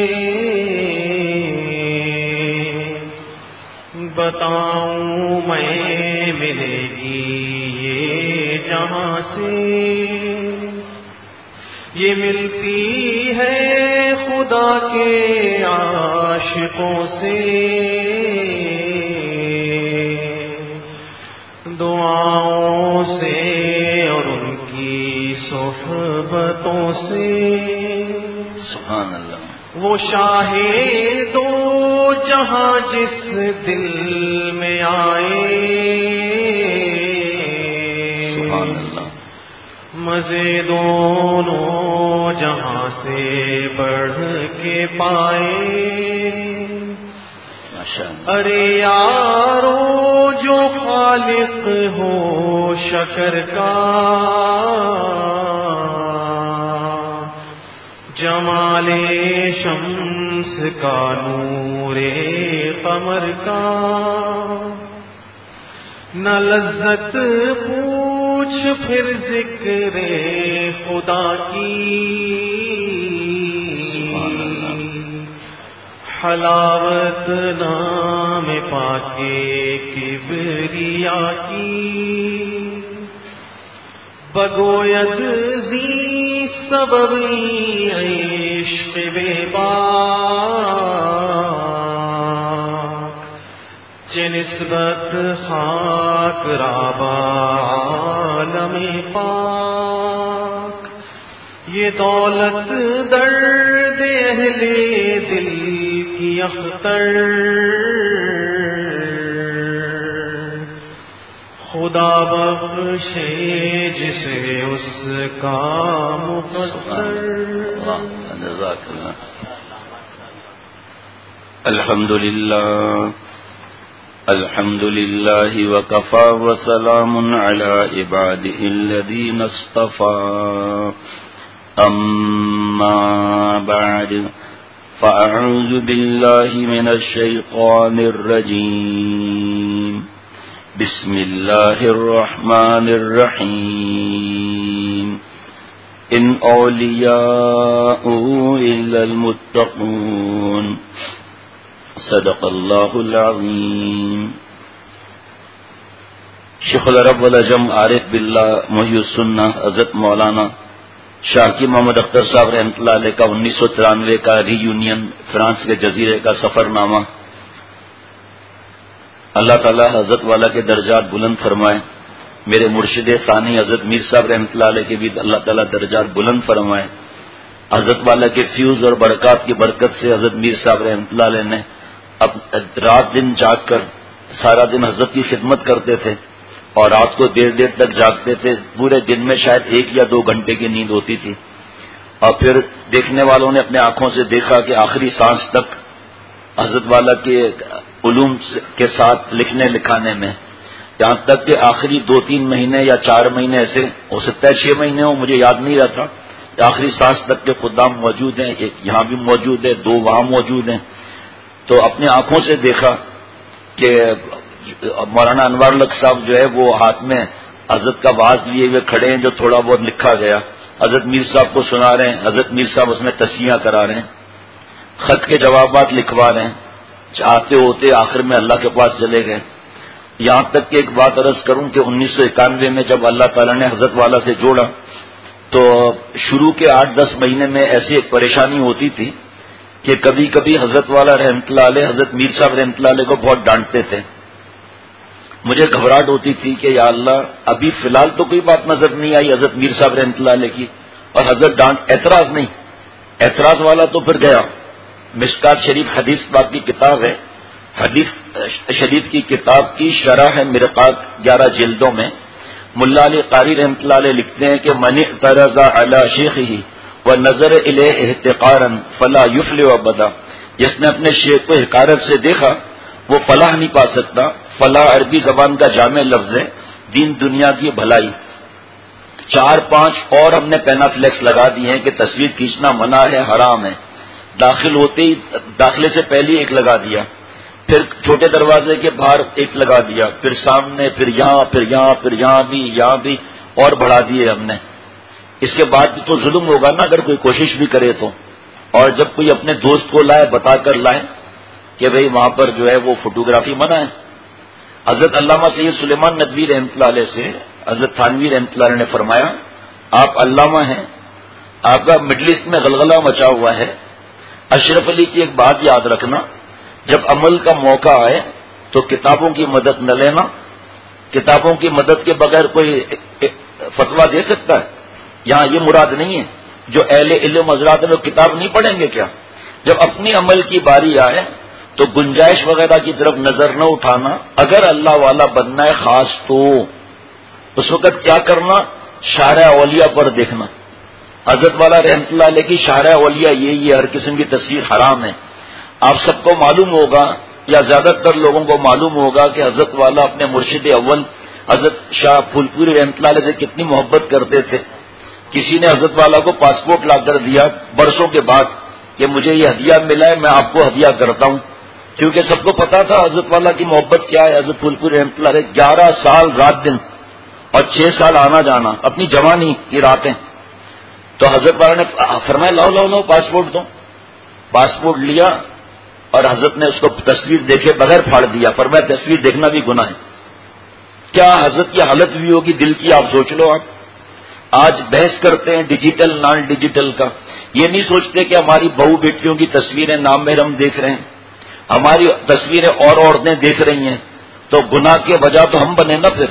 بتاؤں میں ملے گی یہ جہاں سے. یہ ملتی ہے خدا کے عاشقوں سے، دعاؤں سے اور ان کی صحبتوں سے۔ سبحان اللہ۔ وہ شاہ دو جہاں جس دل میں آئے، سبحان اللہ۔ مزے دونوں جہاں سے بڑھ کے پائے۔ ارے یارو جو خالق ہو شکر کا، جمال شمس کا نور قمر کا، نہ لذت پوچھ پھر ذکر خدا کی، حلاوت نام پاکے کبریا کی، بگوید زی سبب عشق بے باک، چه نسبت خاک رابا عالم پاک، یہ دولت درد اہل دل کی اختر، خدا بخشے جسے اس کا مقدر۔ جزاک اللہ۔ الحمد للہ وکفى وسلام علی عباده الذین اصطفى، اما بعد فاعوذ باللہ من الشیطان الرجیم، بسم اللہ الرحمن الرحیم، ان اولیاء الا المتقون، صدق اللہ العظیم۔ شیخ العرب والعجم عارف باللہ محی السنہ حضرت مولانا شاہ محمد اختر صاحب رحمۃ اللہ علیہ کا 1993 کا ری یونین فرانس کے جزیرے کا سفر نامہ، اللہ تعالی حضرت والا کے درجات بلند فرمائے، میرے مرشد ثانی حضرت میر صاحب رحمۃ اللہ علیہ کے بھی اللہ تعالی درجات بلند فرمائے۔ حضرت والا کے فیوز اور برکات کی برکت سے حضرت میر صاحب رحمۃ اللہ علیہ نے اب رات دن جاگ کر سارا دن حضرت کی خدمت کرتے تھے، اور رات کو دیر دیر تک جاگتے تھے، پورے دن میں شاید 1 یا 2 گھنٹے کی نیند ہوتی تھی، اور پھر دیکھنے والوں نے اپنے آنکھوں سے دیکھا کہ آخری سانس تک حضرت والا کے علوم کے ساتھ لکھنے لکھانے میں، یہاں تک کہ آخری 2-3 مہینے یا 4 مہینے ایسے ہو سکتا ہے 6 مہینے ہو، مجھے یاد نہیں رہتا، آخری سانس تک کے خدام موجود ہیں، ایک یہاں بھی موجود ہے، 2 وہاں موجود ہیں، تو اپنے آنکھوں سے دیکھا کہ مولانا انوار الحق صاحب جو ہے وہ ہاتھ میں حضرت کا واعظ لیے ہوئے کھڑے ہیں، جو تھوڑا بہت لکھا گیا حضرت میر صاحب کو سنا رہے ہیں، حضرت میر صاحب اس میں تصحیح کرا رہے ہیں، خط کے جوابات لکھوا رہے ہیں، چاہتے ہوتے آخر میں اللہ کے پاس چلے گئے۔ یہاں تک کہ ایک بات عرض کروں کہ 1991 میں جب اللہ تعالیٰ نے حضرت والا سے جوڑا تو شروع کے 8-10 مہینے میں ایسی ایک پریشانی ہوتی تھی کہ کبھی کبھی حضرت والا رحمۃ اللہ علیہ حضرت میر صاحب رحمۃ اللہ علیہ کو بہت ڈانٹتے تھے، مجھے گھبراہٹ ہوتی تھی کہ یا اللہ ابھی فی الحال تو کوئی بات نظر نہیں آئی حضرت میر صاحب رحمۃ اللہ علیہ کی، اور حضرت ڈانٹ اعتراض نہیں، اعتراض والا تو پھر گیا۔ مشکات شریف حدیث باب کی کتاب ہے، حدیث شریف کی کتاب کی شرح ہے مرقات 11 جلدوں میں، ملا علی قاری رحمۃ اللہ علیہ لکھتے ہیں کہ من اعترض علی شیخہ ونظر الیہ احتقارا فلا یفلح ابدا، جس نے اپنے شیخ کو حقارت سے دیکھا وہ فلاح نہیں پا سکتا۔ فلاح عربی زبان کا جامع لفظ ہے، دین دنیا کی بھلائی۔ 4-5 اور ہم نے پینافلیکس لگا دیے ہیں کہ تصویر کھینچنا منع ہے، حرام ہے، داخل ہوتے ہی داخلے سے پہلے ایک لگا دیا، پھر چھوٹے دروازے کے باہر ایک لگا دیا، پھر سامنے، پھر یہاں، پھر یہاں، پھر یہاں بھی اور بڑھا دیے ہم نے۔ اس کے بعد بھی تو ظلم ہوگا نا اگر کوئی کوشش بھی کرے تو، اور جب کوئی اپنے دوست کو لائے بتا کر لائے کہ بھئی وہاں پر جو ہے وہ فوٹوگرافی منع ہے۔ حضرت علامہ سید سلیمان ندوی رحمۃ اللہ علیہ سے حضرت تھانوی رحمۃ اللہ علیہ نے فرمایا آپ علامہ ہیں آپ کا مڈل ایسٹ میں غلغلہ مچا ہوا ہے. اشرف علی کی ایک بات یاد رکھنا، جب عمل کا موقع آئے تو کتابوں کی مدد نہ لینا. کتابوں کی مدد کے بغیر کوئی فتویٰ دے سکتا ہے؟ یہاں یہ مراد نہیں ہے. جو اہل علم حضرات ہیں وہ کتاب نہیں پڑھیں گے کیا؟ جب اپنی عمل کی باری آئے تو گنجائش وغیرہ کی طرف نظر نہ اٹھانا. اگر اللہ والا بننا ہے خاص تو اس وقت کیا کرنا؟ شارع اولیاء پر دیکھنا. حضرت والا رحمت اللہ علیہ کی شارع اولیاء یہی ہے، ہر قسم کی تصویر حرام ہے. آپ سب کو معلوم ہوگا یا زیادہ تر لوگوں کو معلوم ہوگا کہ حضرت والا اپنے مرشد اول حضرت شاہ پھول پوری رحمت اللہ علیہ سے کتنی محبت کرتے تھے. کسی نے حضرت والا کو پاسپورٹ لا کر دیا برسوں کے بعد کہ مجھے یہ ہدیہ ملا ہے، میں آپ کو ہدیہ کرتا ہوں، کیونکہ سب کو پتا تھا حضرت والا کی محبت کیا ہے. حضرت پھول پوری رحمت اللہ علیہ 11 سال رات دن اور 6 سال آنا جانا، اپنی جوانی کی راتیں. تو حضرت والا نے فرمایا لاؤ لاؤ لاؤ پاسپورٹ دو. پاسپورٹ لیا اور حضرت نے اس کو تصویر دیکھے بغیر پھاڑ دیا. فرمایا تصویر دیکھنا بھی گناہ ہے. کیا حضرت کی حالت بھی ہوگی دل کی، آپ سوچ لو. آپ آج بحث کرتے ہیں ڈیجیٹل نان ڈیجیٹل کا، یہ نہیں سوچتے کہ ہماری بہو بیٹیوں کی تصویریں نام محرم دیکھ رہے ہیں، ہماری تصویریں اور عورتیں دیکھ رہی ہیں، تو گناہ کے وجہ تو ہم بنے نا پھر.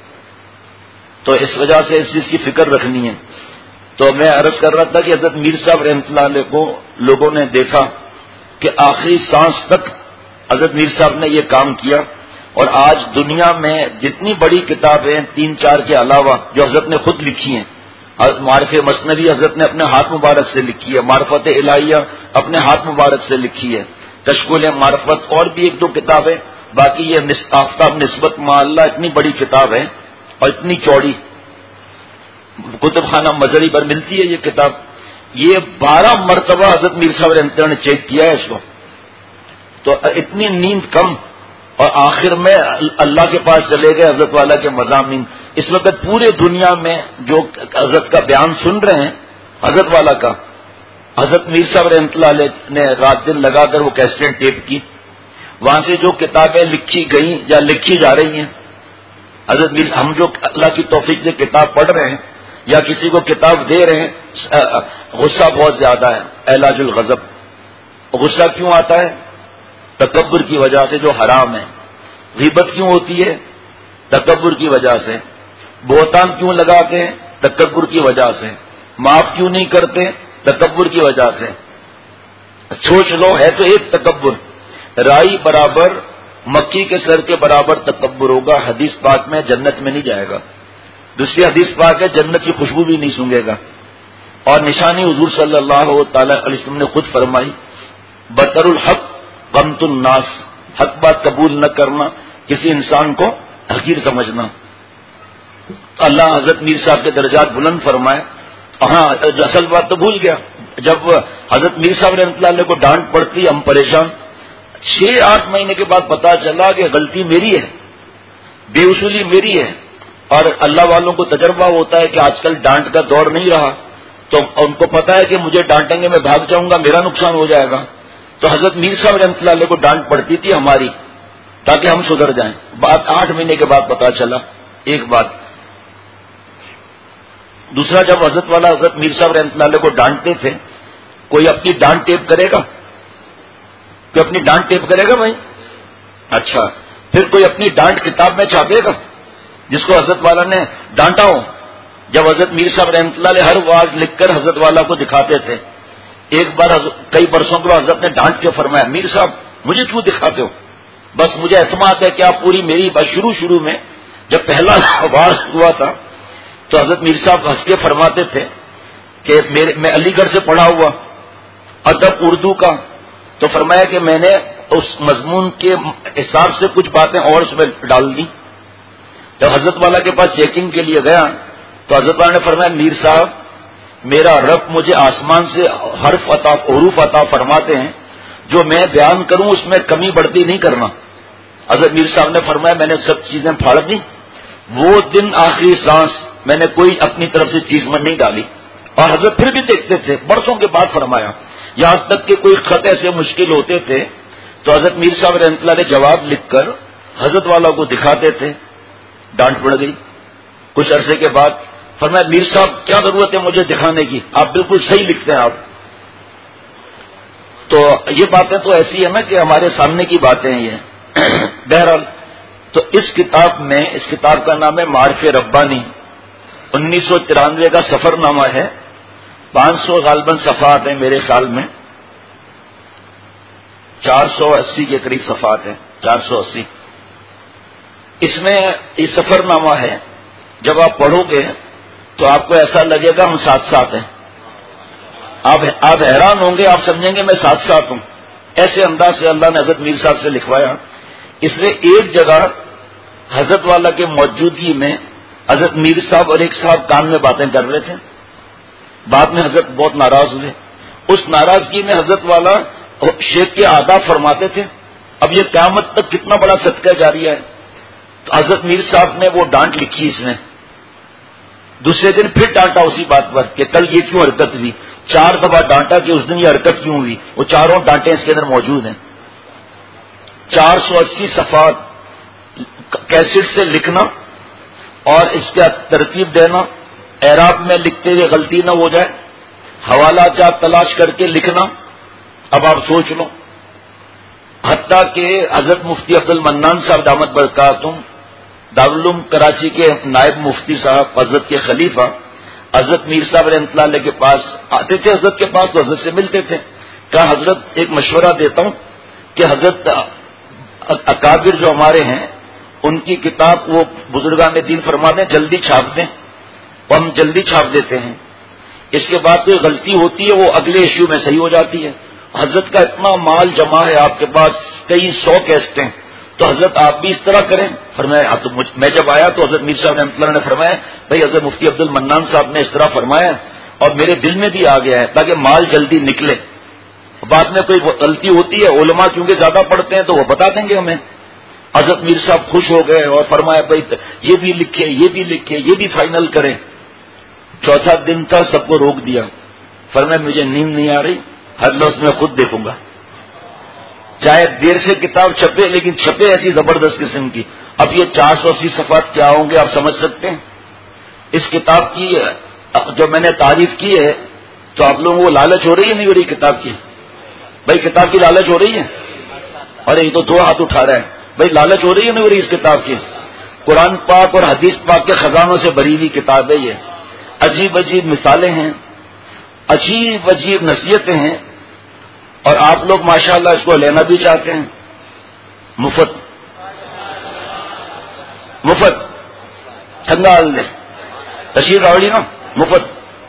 تو اس وجہ سے اس چیز کی فکر رکھنی ہے. تو میں عرض کر رہا تھا کہ حضرت میر صاحب رحمۃ اللہ علیہ کو لوگوں نے دیکھا کہ آخری سانس تک حضرت میر صاحب نے یہ کام کیا. اور آج دنیا میں جتنی بڑی کتابیں 3-4 کے علاوہ جو حضرت نے خود لکھی ہیں، معرف مثنوی حضرت نے اپنے ہاتھ مبارک سے لکھی ہے، معرفت الہیہ اپنے ہاتھ مبارک سے لکھی ہے، کشکول معرفت اور بھی 1-2 کتابیں. باقی یہ آفتاب نسبت مع اللہ اتنی بڑی کتاب ہے اور اتنی چوڑی، کتب خانہ مظہری پر ملتی ہے یہ کتاب. یہ 12 مرتبہ حضرت میر صاحب رحمۃ اللہ نے چیک کیا ہے اس کو. تو اتنی نیند کم اور آخر میں اللہ کے پاس چلے گئے حضرت والا کے مضامین. اس وقت پورے دنیا میں جو حضرت کا بیان سن رہے ہیں حضرت والا کا، حضرت میر صاحب رحمۃ اللہ علیہ نے رات دن لگا کر وہ کیسٹ ٹیپ کی. وہاں سے جو کتابیں لکھی گئیں یا لکھی جا رہی ہیں، حضرت میر ہم جو اللہ کی توفیق سے کتاب پڑھ رہے ہیں یا کسی کو کتاب دے رہے ہیں، غصہ بہت زیادہ ہے. علاج الغضب. غصہ کیوں آتا ہے؟ تکبر کی وجہ سے جو حرام ہے. غیبت کیوں ہوتی ہے؟ تکبر کی وجہ سے. بہتان کیوں لگاتے ہیں؟ تکبر کی وجہ سے. معاف کیوں نہیں کرتے؟ تکبر کی وجہ سے. سوچ لو، ہے تو ایک تکبر. رائی برابر مکھی کے سر کے برابر تکبر ہوگا. حدیث پاک میں جنت میں نہیں جائے گا. دوسری حدیث پاک ہے جنت کی خوشبو بھی نہیں سونگے گا. اور نشانی حضور صلی اللہ تعالی علیہ وسلم نے خود فرمائی، بطر الحق غمت الناس. حق بات قبول نہ کرنا، کسی انسان کو حقیر سمجھنا. اللہ حضرت میر صاحب کے درجات بلند فرمائے. ہاں اصل بات تو بھول گیا، جب حضرت میر صاحب رحمۃ اللہ علیہ کو ڈانٹ پڑتی ہم پریشان. 6-8 مہینے کے بعد پتا چلا کہ غلطی میری ہے، بے اصولی میری ہے. اور اللہ والوں کو تجربہ ہوتا ہے کہ آج کل ڈانٹ کا دور نہیں رہا، تو ان کو پتا ہے کہ مجھے ڈانٹیں گے میں بھاگ جاؤں گا، میرا نقصان ہو جائے گا. تو حضرت میر صاحب رحمۃ اللہ علیہ کو ڈانٹ پڑتی تھی ہماری، تاکہ ہم سدھر جائیں. بات 8 مہینے کے بعد پتا چلا. ایک بات. دوسرا، جب حضرت والا حضرت میر صاحب رحمۃ اللہ علیہ کو ڈانٹتے تھے، کوئی اپنی ڈانٹ ٹیپ کرے گا؟ کوئی اپنی ڈانٹ ٹیپ کرے گا بھائی؟ اچھا، پھر کوئی اپنی ڈانٹ کتاب میں چھاپے گا جس کو حضرت والا نے ڈانٹا ہو؟ جب حضرت میر صاحب رحمۃ اللہ علیہ ہر واز لکھ کر حضرت والا کو دکھاتے تھے. ایک بار کئی برسوں کے بعد حضرت نے ڈانٹ کے فرمایا، میر صاحب مجھے کیوں دکھاتے ہو؟ بس مجھے اعتماد ہے کہ آپ پوری میری بس شروع میں جب پہلا واز ہوا تھا تو حضرت میر صاحب ہنس کے فرماتے تھے کہ میں علی گڑھ سے پڑھا ہوا ادب اردو کا، تو فرمایا کہ میں نے اس مضمون کے حساب سے کچھ باتیں اور اس میں ڈال دی. جب حضرت والا کے پاس چیکنگ کے لیے گیا تو حضرت والا نے فرمایا، میر صاحب میرا رب مجھے آسمان سے حروف عطا فرماتے ہیں، جو میں بیان کروں اس میں کمی بڑھتی نہیں کرنا. حضرت میر صاحب نے فرمایا میں نے سب چیزیں پھاڑ دی. وہ دن آخری سانس میں نے کوئی اپنی طرف سے چیز میں نہیں ڈالی. اور حضرت پھر بھی دیکھتے تھے. برسوں کے بعد فرمایا، یہاں تک کہ کوئی خط ایسے مشکل ہوتے تھے تو حضرت میر صاحب رحمۃ اللہ نے جواب لکھ کر حضرت والا کو دکھاتے تھے. ڈانٹ پڑ گئی. کچھ عرصے کے بعد فرمایا میر صاحب کیا ضرورت ہے مجھے دکھانے کی، آپ بالکل صحیح لکھتے ہیں آپ. تو یہ باتیں تو ایسی ہے نا کہ ہمارے سامنے کی باتیں ہیں یہ. بہرحال تو اس کتاب کا نام ہے معارف ربانی، 1993 کا سفر نامہ ہے، 500 غالباً صفحات ہیں میرے خیال میں، 480 کے قریب صفحات ہیں، 480. اس میں یہ سفر نامہ ہے. جب آپ پڑھو گے تو آپ کو ایسا لگے گا ہم ساتھ ساتھ ہیں. آپ حیران ہوں گے، آپ سمجھیں گے میں ساتھ ساتھ ہوں. ایسے انداز سے اللہ نے حضرت میر صاحب سے لکھوایا. اس لیے ایک جگہ حضرت والا کے موجودگی میں حضرت میر صاحب اور ایک صاحب کان میں باتیں کر رہے تھے. بعد میں حضرت بہت ناراض ہوئے. اس ناراضگی میں حضرت والا شیخ کے آداب فرماتے تھے. اب یہ قیامت تک کتنا بڑا صدقہ جاریہ ہے. تو حضرت میر صاحب نے وہ ڈانٹ لکھی اس میں. دوسرے دن پھر ڈانٹا اسی بات پر کہ کل یہ کیوں حرکت ہوئی. 4 دفعہ ڈانٹا کہ اس دن یہ حرکت کیوں ہوئی. وہ چاروں ڈانٹیں اس کے اندر موجود ہیں. 480 صفحات کیسٹ سے لکھنا اور اس کا ترتیب دینا، اعراب میں لکھتے ہوئے غلطی نہ ہو جائے، حوالہ جات تلاش کر کے لکھنا. اب آپ سوچ لو، حتیٰ کہ حضرت مفتی عبد المنان صاحب دامت برکاتہم دارالعلوم کراچی کے نائب مفتی صاحب حضرت کے خلیفہ حضرت میر صاحب رحمۃ اللہ علیہ کے پاس آتے تھے. حضرت کے پاس تو حضرت سے ملتے تھے. کہا حضرت ایک مشورہ دیتا ہوں کہ حضرت اکابر جو ہمارے ہیں ان کی کتاب وہ بزرگان دین فرما دیں جلدی چھاپ دیں. وہ ہم جلدی چھاپ دیتے ہیں. اس کے بعد کوئی غلطی ہوتی ہے وہ اگلے ایشو میں صحیح ہو جاتی ہے. حضرت کا اتنا مال جمع ہے آپ کے پاس، کئی 100 کیسٹیں، تو حضرت آپ بھی اس طرح کریں. فرمایا تو میں جب آیا تو حضرت میر صاحب رحمۃ اللہ نے فرمایا بھائی حضرت مفتی عبد المنان صاحب نے اس طرح فرمایا اور میرے دل میں بھی آ گیا ہے تاکہ مال جلدی نکلے. بعد میں کوئی غلطی ہوتی ہے علماء کیونکہ زیادہ پڑھتے ہیں تو وہ بتا دیں گے ہمیں. حضرت میر صاحب خوش ہو گئے اور فرمایا بھائی یہ بھی لکھے یہ بھی لکھے یہ بھی فائنل کریں. چوتھا دن تھا، سب کو روک دیا. فرمایا مجھے نیند نہیں آ رہی، ہر لفظ میں خود دیکھوں گا. چاہے دیر سے کتاب چھپے لیکن چھپے ایسی زبردست قسم کی. اب یہ 480 صفحات کیا ہوں گے آپ سمجھ سکتے ہیں. اس کتاب کی جو میں نے تعریف کی ہے تو آپ لوگوں کو لالچ ہو رہی ہے نہیں ہو رہی کتاب کی؟ بھائی کتاب کی لالچ ہو رہی ہے؟ ارے یہ تو 2 ہاتھ اٹھا رہا ہے. بھائی لالچ ہو رہی ہے نہیں ہو رہی اس کتاب کی؟ قرآن پاک اور حدیث پاک کے خزانوں سے بھری ہوئی کتاب ہے یہ. عجیب عجیب مثالیں ہیں، عجیب عجیب نصیحتیں ہیں، اور آپ لوگ ماشاءاللہ اس کو لینا بھی چاہتے ہیں مفت سنگال لے تشریف راوڑی نا مفت.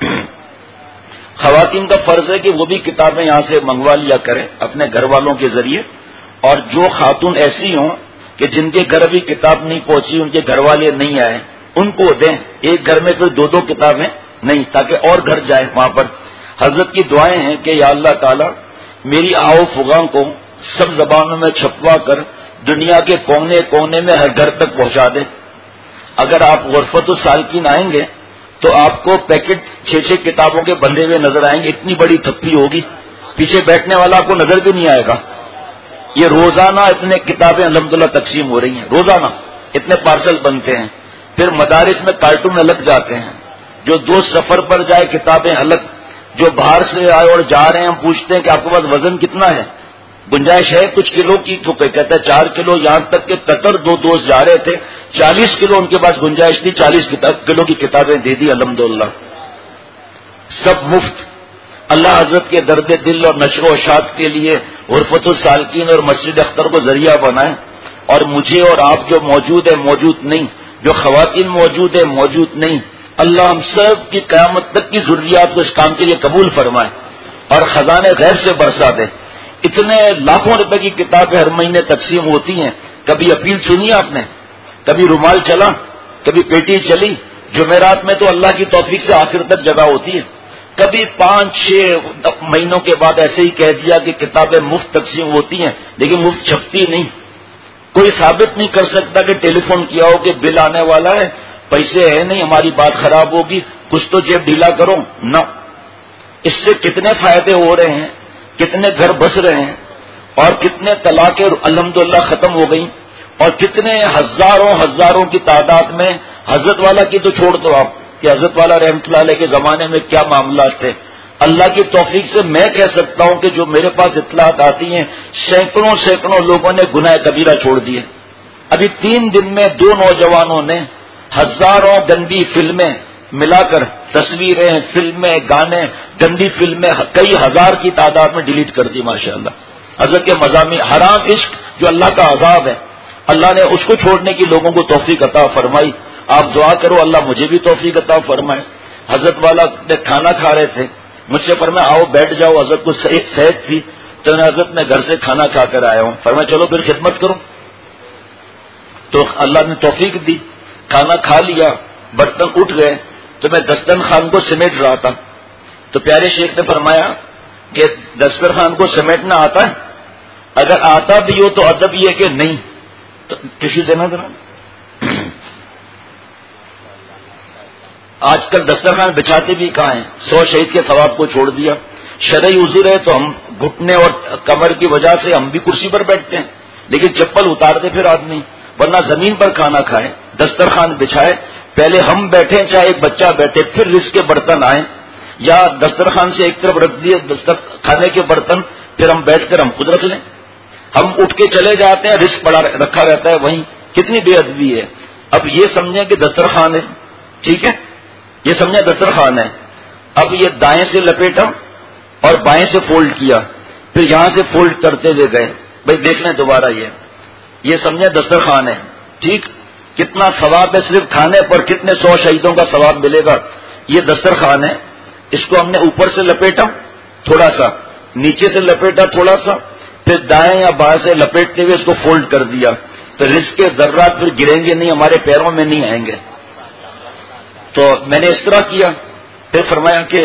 خواتین کا فرض ہے کہ وہ بھی کتابیں یہاں سے منگوا لیا کریں اپنے گھر والوں کے ذریعے، اور جو خاتون ایسی ہوں کہ جن کے گھر ابھی کتاب نہیں پہنچی، ان کے گھر والے نہیں آئے، ان کو دیں. ایک گھر میں پھر 2 کتابیں نہیں، تاکہ اور گھر جائیں وہاں پر. حضرت کی دعائیں ہیں کہ یا اللہ تعالی میری آؤ فغاں کو سب زبانوں میں چھپوا کر دنیا کے کونے کونے میں ہر گھر تک پہنچا دے. اگر آپ غرفت السالکین آئیں گے تو آپ کو پیکٹ 6 کتابوں کے بندھے ہوئے نظر آئیں گے. اتنی بڑی تھپی ہوگی، پیچھے بیٹھنے والا آپ کو نظر بھی نہیں آئے گا. یہ روزانہ اتنے کتابیں الحمدللہ تقسیم ہو رہی ہیں، روزانہ اتنے پارسل بنتے ہیں. پھر مدارس میں کارٹون الگ جاتے ہیں. جو دوست سفر پر جائے کتابیں الگ، جو باہر سے آئے اور جا رہے ہیں ہم پوچھتے ہیں کہ آپ کے پاس وزن کتنا ہے، گنجائش ہے کچھ کلو کی؟ تو کہتا ہے 4 کلو. یہاں تک کہ قطر 2 دوست جا رہے تھے 40 کلو ان کے پاس گنجائش تھی، 40 کلو کی کتابیں دے دی الحمدللہ. سب مفت. اللہ حضرت کے درد دل اور نشر و اشاعت کے لیے غرفت السالکین اور مسجد اختر کو ذریعہ بنائے. اور مجھے اور آپ جو موجود ہے موجود نہیں، جو خواتین موجود ہے موجود نہیں، اللہ ہم سب کی قیامت تک کی ضروریات کو اس کام کے لیے قبول فرمائے اور خزانے غیب سے برسا دے. اتنے لاکھوں روپے کی کتابیں ہر مہینے تقسیم ہوتی ہیں. کبھی اپیل سنی آپ نے؟ کبھی رومال چلا؟ کبھی پیٹی چلی؟ جمعرات میں تو اللہ کی توفیق سے آخر تک جگہ ہوتی ہے. کبھی 5-6 مہینوں کے بعد ایسے ہی کہہ دیا کہ کتابیں مفت تقسیم ہوتی ہیں لیکن مفت چھپتی نہیں. کوئی ثابت نہیں کر سکتا کہ ٹیلی فون کیا ہو کہ بل آنے والا ہے، پیسے ہے نہیں، ہماری بات خراب ہوگی، کچھ تو جیب ڈھیلا کرو. نہ، اس سے کتنے فائدے ہو رہے ہیں، کتنے گھر بس رہے ہیں، اور کتنے طلاقیں الحمدللہ ختم ہو گئی، اور کتنے ہزاروں کی تعداد میں حضرت والا کی تو چھوڑ دو آپ، کہ حضرت والا رحمۃ اللہ علیہ کے زمانے میں کیا معاملات تھے. اللہ کی توفیق سے میں کہہ سکتا ہوں کہ جو میرے پاس اطلاعات آتی ہیں سینکڑوں لوگوں نے گناہ کبیرہ چھوڑ دیے. ابھی 3 دن میں 2 نوجوانوں نے ہزاروں گندی فلمیں ملا کر تصویریں، فلمیں، گانے، گندی فلمیں کئی ہزار کی تعداد میں ڈیلیٹ کر دی ماشاءاللہ. حضرت کے مضامین حرام عشق جو اللہ کا عذاب ہے، اللہ نے اس کو چھوڑنے کی لوگوں کو توفیق عطا فرمائی. آپ دعا کرو اللہ مجھے بھی توفیق عطا فرمائے. حضرت والا نے کھانا کھا رہے تھے، مجھ سے فرمایا آؤ بیٹھ جاؤ. حضرت کو صحت تھی تو حضرت میں گھر سے کھانا کھا کر آیا ہوں. فرمایا چلو پھر خدمت کرو. تو اللہ نے توفیق دی، کھانا کھا لیا، برتن اٹھ گئے تو میں دسترخوان کو سمیٹ رہا تھا. تو پیارے شیخ نے فرمایا کہ دسترخوان کو سمیٹنا آتا ہے؟ اگر آتا بھی ہو تو ادب یہ کہ نہیں تو ٹشو دینا ذرا. آج کل دسترخوان بچھاتے بھی کہاں ہیں؟ 100 شہید کے ثواب کو چھوڑ دیا. شرعی عذر ہے تو ہم گھٹنے اور کمر کی وجہ سے ہم بھی کرسی پر بیٹھتے ہیں، لیکن چپل اتار دے پھر آدمی، ورنہ زمین پر کھانا کھائے، دسترخوان بچھائے، پہلے ہم بیٹھے چاہے ایک بچہ بیٹھے، پھر رزق کے برتن آئے، یا دسترخوان سے ایک طرف رکھ دیے کھانے کے برتن، پھر ہم بیٹھ کر ہم خود رکھ لیں. ہم اٹھ کے چلے جاتے ہیں، رزق پڑا رکھا رہتا ہے وہیں. کتنی بے ادبی ہے. اب یہ سمجھیں کہ دسترخوان ہے، ٹھیک ہے، یہ سمجھیں دسترخوان ہے. اب یہ دائیں سے لپیٹا اور بائیں سے فولڈ کیا، پھر یہاں سے فولڈ کرتے ہوئے گئے. بھائی دیکھ لیں دوبارہ یہ سمجھیں دسترخوان ہے. ٹھیک، کتنا ثواب ہے صرف کھانے پر، کتنے 100 شہیدوں کا ثواب ملے گا. یہ دسترخوان ہے، اس کو ہم نے اوپر سے لپیٹا تھوڑا سا، نیچے سے لپیٹا تھوڑا سا، پھر دائیں یا بائیں سے لپیٹتے ہوئے اس کو فولڈ کر دیا، تو رزق کے ذرات پھر گریں گے نہیں، ہمارے پیروں میں نہیں آئیں گے. تو میں نے اس طرح کیا. پھر فرمایا کہ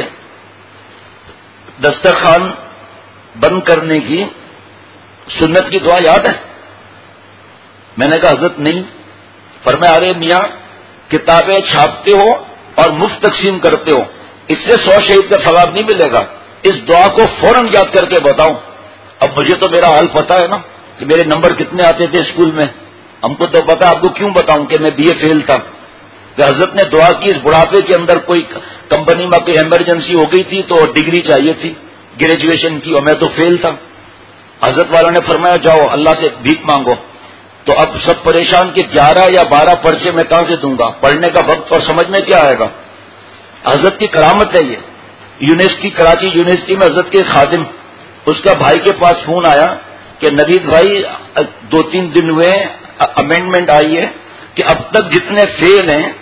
دسترخوان بند کرنے کی سنت کی دعا یاد ہے؟ میں نے کہا حضرت نہیں. فرمایا ارے میاں کتابیں چھاپتے ہو اور مفت تقسیم کرتے ہو، اس سے 100 شہید کا ثواب نہیں ملے گا. اس دعا کو فوراً یاد کر کے بتاؤ. اب مجھے تو میرا حال پتا ہے نا کہ میرے نمبر کتنے آتے تھے اسکول میں، ہم کو تو پتا. آپ کو کیوں بتاؤں کہ میں BA فیل تھا. کہ حضرت نے دعا کی، اس بڑھاپے کے اندر کوئی کمپنی میں کوئی ایمرجنسی ہو گئی تھی تو ڈگری چاہیے تھی گریجویشن کی، اور میں تو فیل تھا. حضرت والا نے فرمایا جاؤ اللہ سے بھیک مانگو. تو اب سب پریشان کہ 11 یا 12 پرچے میں کہاں سے دوں گا، پڑھنے کا وقت اور سمجھ میں کیا آئے گا. حضرت کی کرامت ہے یہ. یونیورسٹی کراچی یونیورسٹی میں حضرت کے خادم، اس کا بھائی کے پاس فون آیا کہ نوید بھائی 2-3 دن ہوئے امینڈمنٹ آئی ہے کہ اب تک جتنے فیل ہیں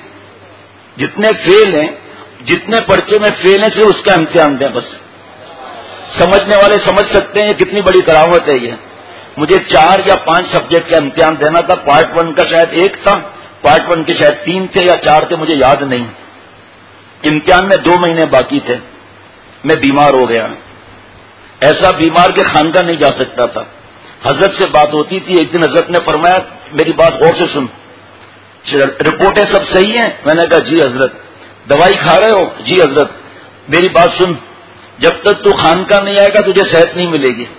جتنے پرچے میں فیل ہیں صرف اس کا امتحان دیں بس. سمجھنے والے سمجھ سکتے ہیں کتنی بڑی کرامت ہے یہ. مجھے 4 یا 5 سبجیکٹ کا امتحان دینا تھا. پارٹ 1 کا شاید 1 تھا، پارٹ 1 کے شاید 3 تھے یا 4 تھے، مجھے یاد نہیں. امتحان میں 2 مہینے باقی تھے. میں بیمار ہو گیا، ایسا بیمار کہ خانقاہ نہیں جا سکتا تھا. حضرت سے بات ہوتی تھی. ایک دن حضرت نے فرمایا میری بات غور سے سن، رپورٹیں سب صحیح ہیں؟ میں نے کہا جی حضرت. دوائی کھا رہے ہو؟ جی حضرت. میری بات سن، جب تک تو خانقاہ نہیں آئے گا تجھے صحت نہیں ملے گی.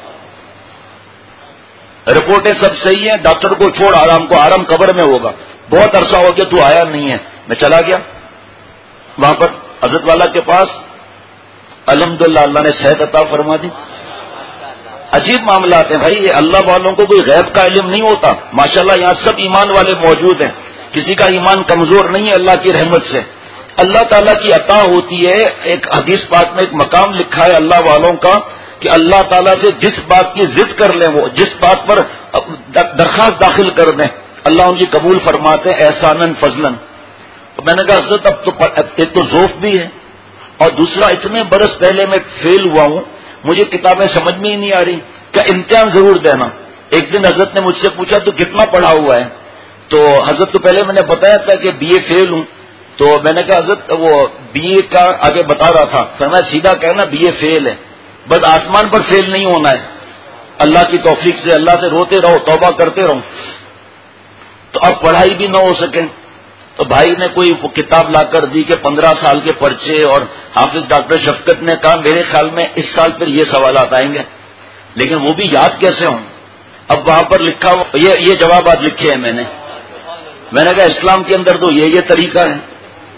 رپورٹیں سب صحیح ہیں، ڈاکٹر کو چھوڑ، آرام قبر میں ہوگا. بہت عرصہ ہو گیا تو آیا نہیں ہے. میں چلا گیا وہاں پر حضرت والا کے پاس. الحمدللہ اللہ نے صحت عطا فرما دی. عجیب معاملات ہیں بھائی. یہ اللہ والوں کو کوئی غیب کا علم نہیں ہوتا. ماشاءاللہ یہاں سب ایمان والے موجود ہیں، کسی کا ایمان کمزور نہیں ہے. اللہ کی رحمت سے اللہ تعالیٰ کی عطا ہوتی ہے. ایک حدیث پاک میں ایک مقام لکھا ہے اللہ والوں کا کہ اللہ تعالیٰ سے جس بات کی ضد کر لیں، وہ جس بات پر درخواست داخل کر دیں اللہ ان کی قبول فرماتے ہیں احساناً فضلاً. میں نے کہا حضرت اب تو ایک تو ذوف بھی ہے اور دوسرا اتنے برس پہلے میں فیل ہوا ہوں، مجھے کتابیں سمجھ میں ہی نہیں آ رہی. کیا امتحان ضرور دینا. ایک دن حضرت نے مجھ سے پوچھا تو کتنا پڑھا ہوا ہے؟ تو حضرت کو پہلے میں نے بتایا تھا کہ BA فیل ہوں. تو میں نے کہا حضرت وہ BA کا آگے بتا رہا تھا. فرمایا سیدھا کہنا BA فیل ہے، بس آسمان پر فیل نہیں ہونا ہے. اللہ کی توفیق سے اللہ سے روتے رہو، توبہ کرتے رہو. تو اب پڑھائی بھی نہ ہو سکے تو بھائی نے کوئی کتاب لا کر دی کہ 15 سال کے پرچے، اور حافظ ڈاکٹر شفقت نے کہا میرے خیال میں اس سال پھر یہ سوالات آئیں گے، لیکن وہ بھی یاد کیسے ہوں. اب وہاں پر لکھا یہ جوابات لکھے ہیں میں نے کہا اسلام کے اندر تو یہ طریقہ ہے.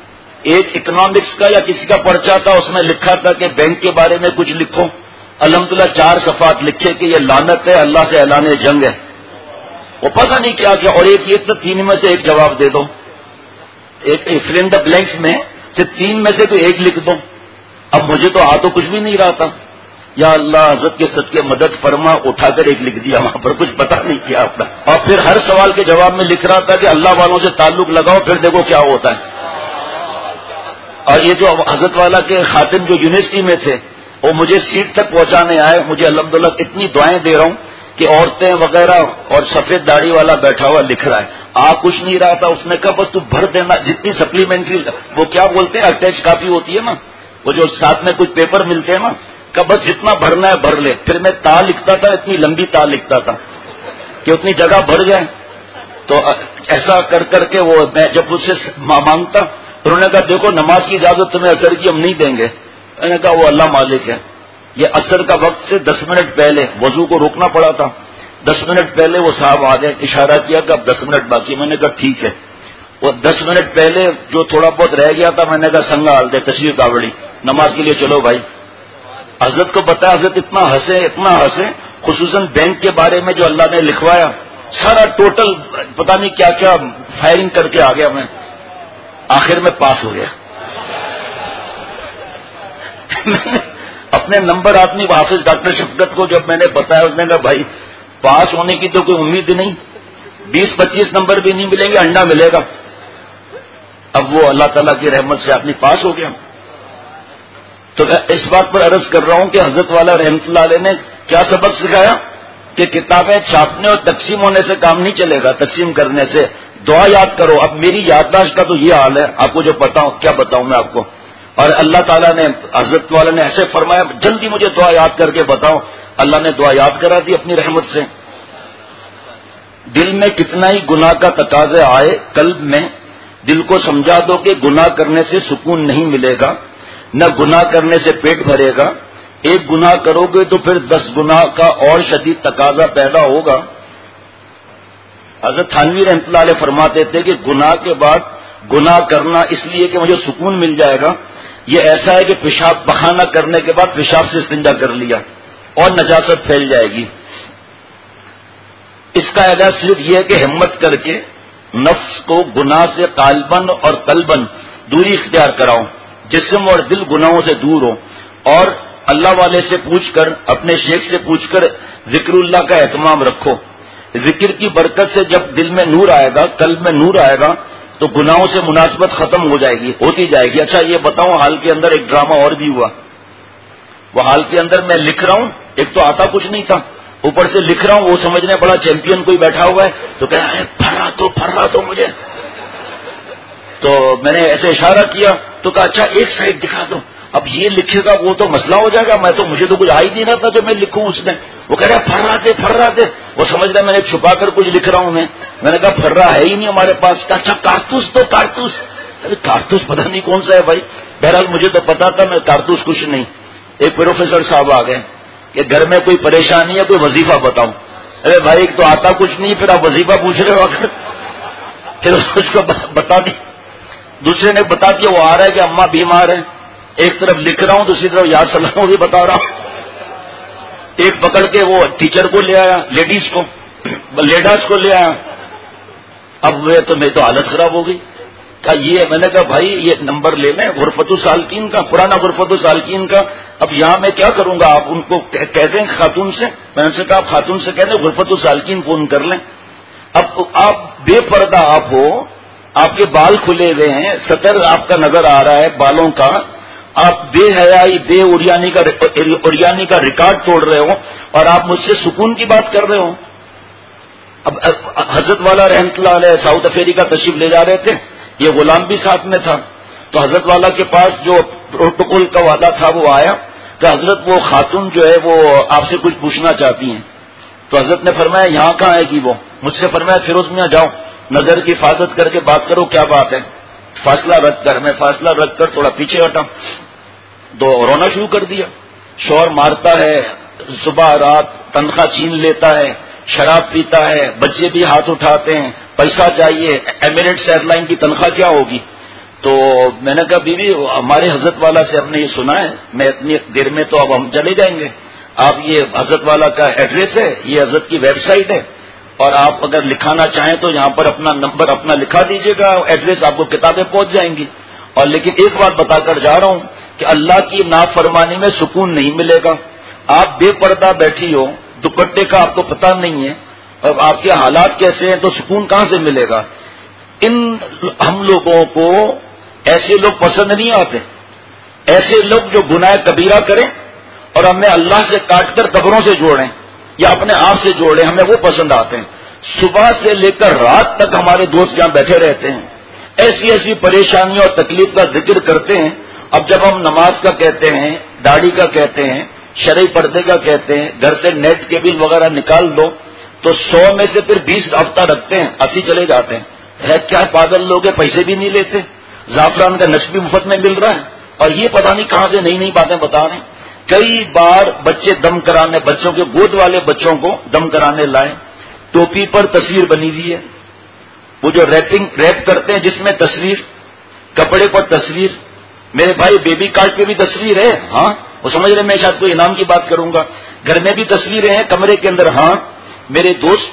ایک اکنامکس کا یا کسی کا پرچہ تھا، اس میں لکھا تھا کہ بینک کے بارے میں کچھ لکھو. الحمدللہ 4 صفحات لکھے کہ یہ لعنت ہے، اللہ سے اعلان جنگ ہے. وہ پتہ نہیں کیا کیا. اور ایک یہ تو 3 میں سے ایک جواب دے دو، ایک فل ان دا بلینکس میں سے 3 میں سے کوئی ایک لکھ دو. اب مجھے تو تو کچھ بھی نہیں رہا تھا. یا اللہ حضرت کے صدقے مدد فرما، اٹھا کر ایک لکھ دیا وہاں پر، کچھ پتہ نہیں کیا اپنا. اور پھر ہر سوال کے جواب میں لکھ رہا تھا کہ اللہ والوں سے تعلق لگاؤ پھر دیکھو کیا ہوتا ہے. اور یہ جو حضرت والا کے خاتم جو یونیورسٹی میں تھے وہ مجھے سیٹ تک پہنچانے آئے. مجھے الحمدللہ اتنی دعائیں دے رہا ہوں کہ عورتیں وغیرہ اور سفید داڑھی والا بیٹھا ہوا لکھ رہا ہے. کچھ نہیں رہا تھا. اس نے کہا بس تو بھر دینا جتنی سپلیمنٹری وہ کیا بولتے ہیں اٹیچ کاپی ہوتی ہے نا، وہ جو ساتھ میں کچھ پیپر ملتے ہیں نا، کہ بس جتنا بھرنا ہے بھر لے. پھر میں تا لکھتا تھا، اتنی لمبی تا لکھتا تھا کہ اتنی جگہ بھر جائے. تو ایسا کر کر کے وہ میں جب اس سے مانگتا، انہوں نے کہا دیکھو نماز کی اجازت تمہیں اثر کی ہم نہیں دیں گے. میں نے کہا وہ اللہ مالک ہے. یہ اثر کا وقت سے 10 منٹ پہلے وضو کو روکنا پڑا تھا. 10 منٹ پہلے وہ صاحب آ گئے، اشارہ کیا کہ اب 10 منٹ باقی. میں نے کہا ٹھیک ہے. وہ 10 منٹ پہلے جو تھوڑا بہت رہ گیا تھا میں نے کہا سنگا ڈال دے، تشریف کاوڑی نماز کے لیے چلو بھائی. حضرت کو بتایا، حضرت اتنا ہنسے خصوصاً بینک کے بارے میں جو اللہ نے لکھوایا سارا ٹوٹل پتہ نہیں کیا کیا فائرنگ کر کے آ گیا. میں آخر میں پاس ہو گیا. اپنے نمبر آدمی حافظ ڈاکٹر شفقت کو جب میں نے بتایا، اس نے کہا بھائی پاس ہونے کی تو کوئی امید نہیں، 20-25 نمبر بھی نہیں ملیں گے، انڈا ملے گا. اب وہ اللہ تعالیٰ کی رحمت سے آدمی پاس ہو گیا. تو میں اس بات پر عرض کر رہا ہوں کہ حضرت والا رحمت اللہ علیہ نے کیا سبق سکھایا کہ کتابیں چھاپنے اور تقسیم ہونے سے کام نہیں چلے گا، تقسیم کرنے سے. دعا یاد کرو. اب میری یادداشت کا تو یہ حال ہے، آپ کو جو پتا ہوں کیا بتاؤں میں آپ کو. اور اللہ تعالیٰ نے حضرت والا نے ایسے فرمایا جلدی مجھے دعا یاد کر کے بتاؤ. اللہ نے دعا یاد کرا دی اپنی رحمت سے. دل میں کتنا ہی گناہ کا تقاضا آئے، قلب میں دل کو سمجھا دو کہ گناہ کرنے سے سکون نہیں ملے گا، نہ گناہ کرنے سے پیٹ بھرے گا. ایک گناہ کرو گے تو پھر 10 گناہ کا اور شدید تقاضا پیدا ہوگا. حضرت تھانوی رحمۃ اللہ علیہ فرماتے تھے کہ گناہ کے بعد گناہ کرنا اس لیے کہ مجھے سکون مل جائے گا، یہ ایسا ہے کہ پیشاب پخانہ کرنے کے بعد پیشاب سے استنجا کر لیا اور نجاست پھیل جائے گی. اس کا علاج صرف یہ ہے کہ ہمت کر کے نفس کو گناہ سے قالباً اور قلباً دوری اختیار کراؤ، جسم اور دل گناہوں سے دور ہو، اور اللہ والے سے پوچھ کر، اپنے شیخ سے پوچھ کر ذکر اللہ کا اہتمام رکھو. ذکر کی برکت سے جب دل میں نور آئے گا، قلب میں نور آئے گا، تو گناہوں سے مناسبت ختم ہو جائے گی، ہوتی جائے گی. اچھا یہ بتاؤں، حال کے اندر ایک ڈرامہ اور بھی ہوا. وہ حال کے اندر میں لکھ رہا ہوں، ایک تو آتا کچھ نہیں تھا، اوپر سے لکھ رہا ہوں، وہ سمجھنے بڑا چیمپئن کوئی بیٹھا ہوا ہے، تو کہہ رہا ہے پھر رہا تو مجھے. تو میں نے ایسے اشارہ کیا تو کہا اچھا ایک سائڈ دکھا دو. اب یہ لکھے گا وہ تو مسئلہ ہو جائے گا، مجھے تو کچھ آ ہی نہیں رہا تھا جو میں لکھوں اس میں. وہ کہہ رہا پھر رہا تھے. وہ سمجھ رہا میں نے چھپا کر کچھ لکھ رہا ہوں. میں نے کہا پھر رہا ہے ہی نہیں ہمارے پاس. اچھا کارتوس پتہ نہیں کون سا ہے بھائی. بہرحال مجھے تو پتا تھا میں کارتوس کچھ نہیں. ایک پروفیسر صاحب آ گئے کہ گھر میں کوئی پریشانی ہے، کوئی وظیفہ بتاؤں. ارے بھائی ایک تو آتا کچھ نہیں، پھر آپ وظیفہ پوچھ رہے ہو. پھر اس کو بتا دی. دوسرے نے بتا دیا وہ آ رہا ہے کہ اماں بیمار ہیں. ایک طرف لکھ رہا ہوں، دوسری طرف یاد سلام بھی بتا رہا ہوں. ایک پکڑ کے وہ ٹیچر کو لے آیا، لیڈاس کو لے آیا. اب وہ تو میری تو حالت خراب ہو گئی. کہا یہ، میں نے کہا بھائی یہ نمبر لے لیں غرفت السالکین کا، پرانا غرفت السالکین کا. اب یہاں میں کیا کروں گا، آپ ان کو کہہ دیں خاتون سے. میں نے ان سے کہا آپ خاتون سے کہہ دیں غرفت السالکین فون کر لیں. اب آپ بے پردہ آپ ہو، آپ کے بال کھلے ہوئے ہیں، سطر آپ کا نظر آ رہا ہے بالوں کا، آپ بے حیائی بے اوریانی کا ریکارڈ توڑ رہے ہو اور آپ مجھ سے سکون کی بات کر رہے ہو. اب حضرت والا رحمت اللہ علیہ ساؤتھ افریقہ تشریف لے جا رہے تھے، یہ غلام بھی ساتھ میں تھا. تو حضرت والا کے پاس جو پروٹوکول کا وعدہ تھا وہ آیا کہ حضرت وہ خاتون جو ہے وہ آپ سے کچھ پوچھنا چاہتی ہیں. تو حضرت نے فرمایا یہاں کہاں آئے گی وہ. مجھ سے فرمایا فیروز میاں جاؤ نظر کی حفاظت کر کے بات کرو کیا بات ہے. فاصلہ رکھ کر، میں فاصلہ رکھ کر تھوڑا پیچھے ہٹا تو رونا شروع کر دیا. شور مارتا ہے، صبح رات تنخواہ چھین لیتا ہے، شراب پیتا ہے، بچے بھی ہاتھ اٹھاتے ہیں، پیسہ چاہیے. ایمریٹس ایئر لائن کی تنخواہ کیا ہوگی؟ تو میں نے کہا بیوی ہمارے حضرت والا سے ہم نے یہ سنا ہے، میں اتنی دیر میں تو اب ہم چلے جائیں گے، آپ یہ حضرت والا کا ایڈریس ہے، یہ حضرت کی ویب سائٹ ہے، اور آپ اگر لکھانا چاہیں تو یہاں پر اپنا نمبر اپنا لکھا دیجیے گا، ایڈریس آپ کو کتابیں پہنچ جائیں گی. اور لیکن ایک بات بتا کر جا رہا ہوں کہ اللہ کی نافرمانی میں سکون نہیں ملے گا. آپ بے پردہ بیٹھی ہو، دوپٹے کا آپ کو پتہ نہیں ہے، اور آپ کے حالات کیسے ہیں، تو سکون کہاں سے ملے گا؟ ہم لوگوں کو ایسے لوگ پسند نہیں آتے، ایسے لوگ جو گناہ کبیرہ کریں اور ہمیں اللہ سے کاٹ کر قبروں سے جوڑیں یا اپنے آپ سے جوڑیں، ہمیں وہ پسند آتے ہیں. صبح سے لے کر رات تک ہمارے دوست جہاں بیٹھے رہتے ہیں، ایسی ایسی پریشانیوں اور تکلیف کا ذکر کرتے ہیں. اب جب ہم نماز کا کہتے ہیں، داڑھی کا کہتے ہیں، شرعی پردے کا کہتے ہیں، گھر سے نیٹ کیبل وغیرہ نکال دو، تو 100 میں سے پھر 20 ہفتہ رکھتے ہیں، 80 چلے جاتے ہیں. ہے کیا پاگل لوگ ہیں، پیسے بھی نہیں لیتے، زعفران کا نقش بھی مفت میں مل رہا ہے، اور یہ پتہ نہیں کہاں سے نئی نئی باتیں بتا رہے ہیں. کئی بار بچے دم کرانے، بچوں کے گود والے بچوں کو دم کرانے لائے، ٹوپی پر تصویر بنی ہوئی ہے، وہ جو ریپ کرتے ہیں جس میں تصویر، کپڑے پر تصویر. میرے بھائی بیبی کارڈ پہ بھی تصویر ہے، ہاں وہ سمجھ رہے میں شاید کوئی انعام کی بات کروں گا. گھر میں بھی تصویریں ہیں، کمرے کے اندر. ہاں میرے دوست،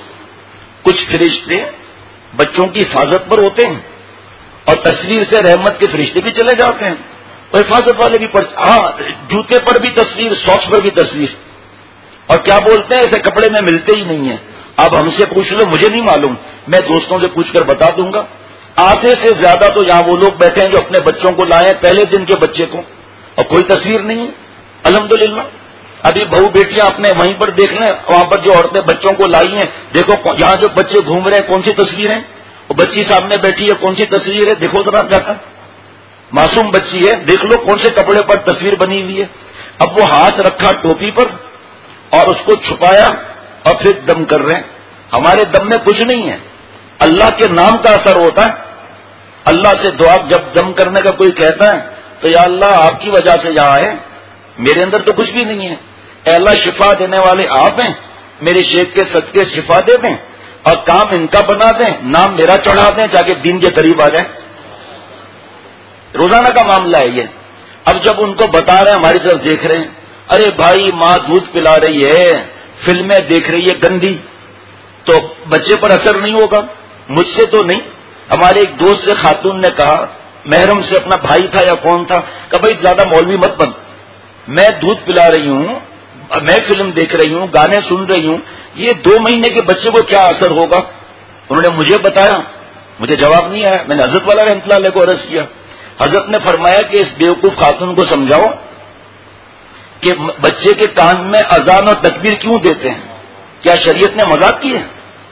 کچھ فرشتے بچوں کی حفاظت پر ہوتے ہیں اور تصویر سے رحمت کے فرشتے بھی چلے جاتے ہیں، اور حفاظت والے بھی ہاں جوتے پر بھی تصویر، ساکس پر بھی تصویر. اور کیا بولتے ہیں ایسے کپڑے میں ملتے ہی نہیں ہیں. اب ہم سے پوچھ لو، مجھے نہیں معلوم، میں دوستوں سے پوچھ کر بتا دوں گا. آدھے سے زیادہ تو یہاں وہ لوگ بیٹھے ہیں جو اپنے بچوں کو لائے پہلے دن کے بچے کو، اور کوئی تصویر نہیں ہے. الحمدللہ ابھی بہو بیٹیاں اپنے وہیں پر دیکھ لیں، وہاں پر جو عورتیں بچوں کو لائی ہیں، دیکھو یہاں جو بچے گھوم رہے ہیں کون سی تصویر ہیں، وہ بچی سامنے بیٹھی ہے کون سی تصویر ہے، دیکھو ذرا جا کر، معصوم بچی ہے، دیکھ لو کون سے کپڑے پر تصویر بنی ہوئی ہے. اب وہ ہاتھ رکھا ٹوپی پر اور اس کو چھپایا اور پھر دم کر رہے ہیں. ہمارے دم میں کچھ نہیں ہے، اللہ کے نام کا اثر ہوتا ہے. اللہ سے دعا جب دم کرنے کا کوئی کہتا ہے تو یا اللہ آپ کی وجہ سے یہاں ہے، میرے اندر تو کچھ بھی نہیں ہے. اے اللہ شفا دینے والے آپ ہیں، میرے شیخ کے صدقے شفا دے دیں اور کام ان کا بنا دیں، نام میرا چڑھا دیں تاکہ دین کے قریب آ جائیں. روزانہ کا معاملہ ہے یہ. اب جب ان کو بتا رہے ہیں ہماری طرف دیکھ رہے ہیں، ارے بھائی ماں دودھ پلا رہی ہے، فلمیں دیکھ رہی ہے گندی، تو بچے پر اثر نہیں ہوگا. مجھ سے تو نہیں، ہمارے ایک دوست سے خاتون نے کہا، محرم سے اپنا بھائی تھا یا کون تھا، کہ بھائی زیادہ مولوی مت بن، میں دودھ پلا رہی ہوں، میں فلم دیکھ رہی ہوں، گانے سن رہی ہوں، یہ 2 مہینے کے بچے کو کیا اثر ہوگا. انہوں نے مجھے بتایا، مجھے جواب نہیں آیا. میں نے حضرت والا رحمۃ اللہ علیہ کو عرض کیا. حضرت نے فرمایا کہ اس بیوقوف خاتون کو سمجھاؤ کہ بچے کے کان میں اذان اور تکبیر کیوں دیتے ہیں، کیا شریعت نے مذاق کی ہے؟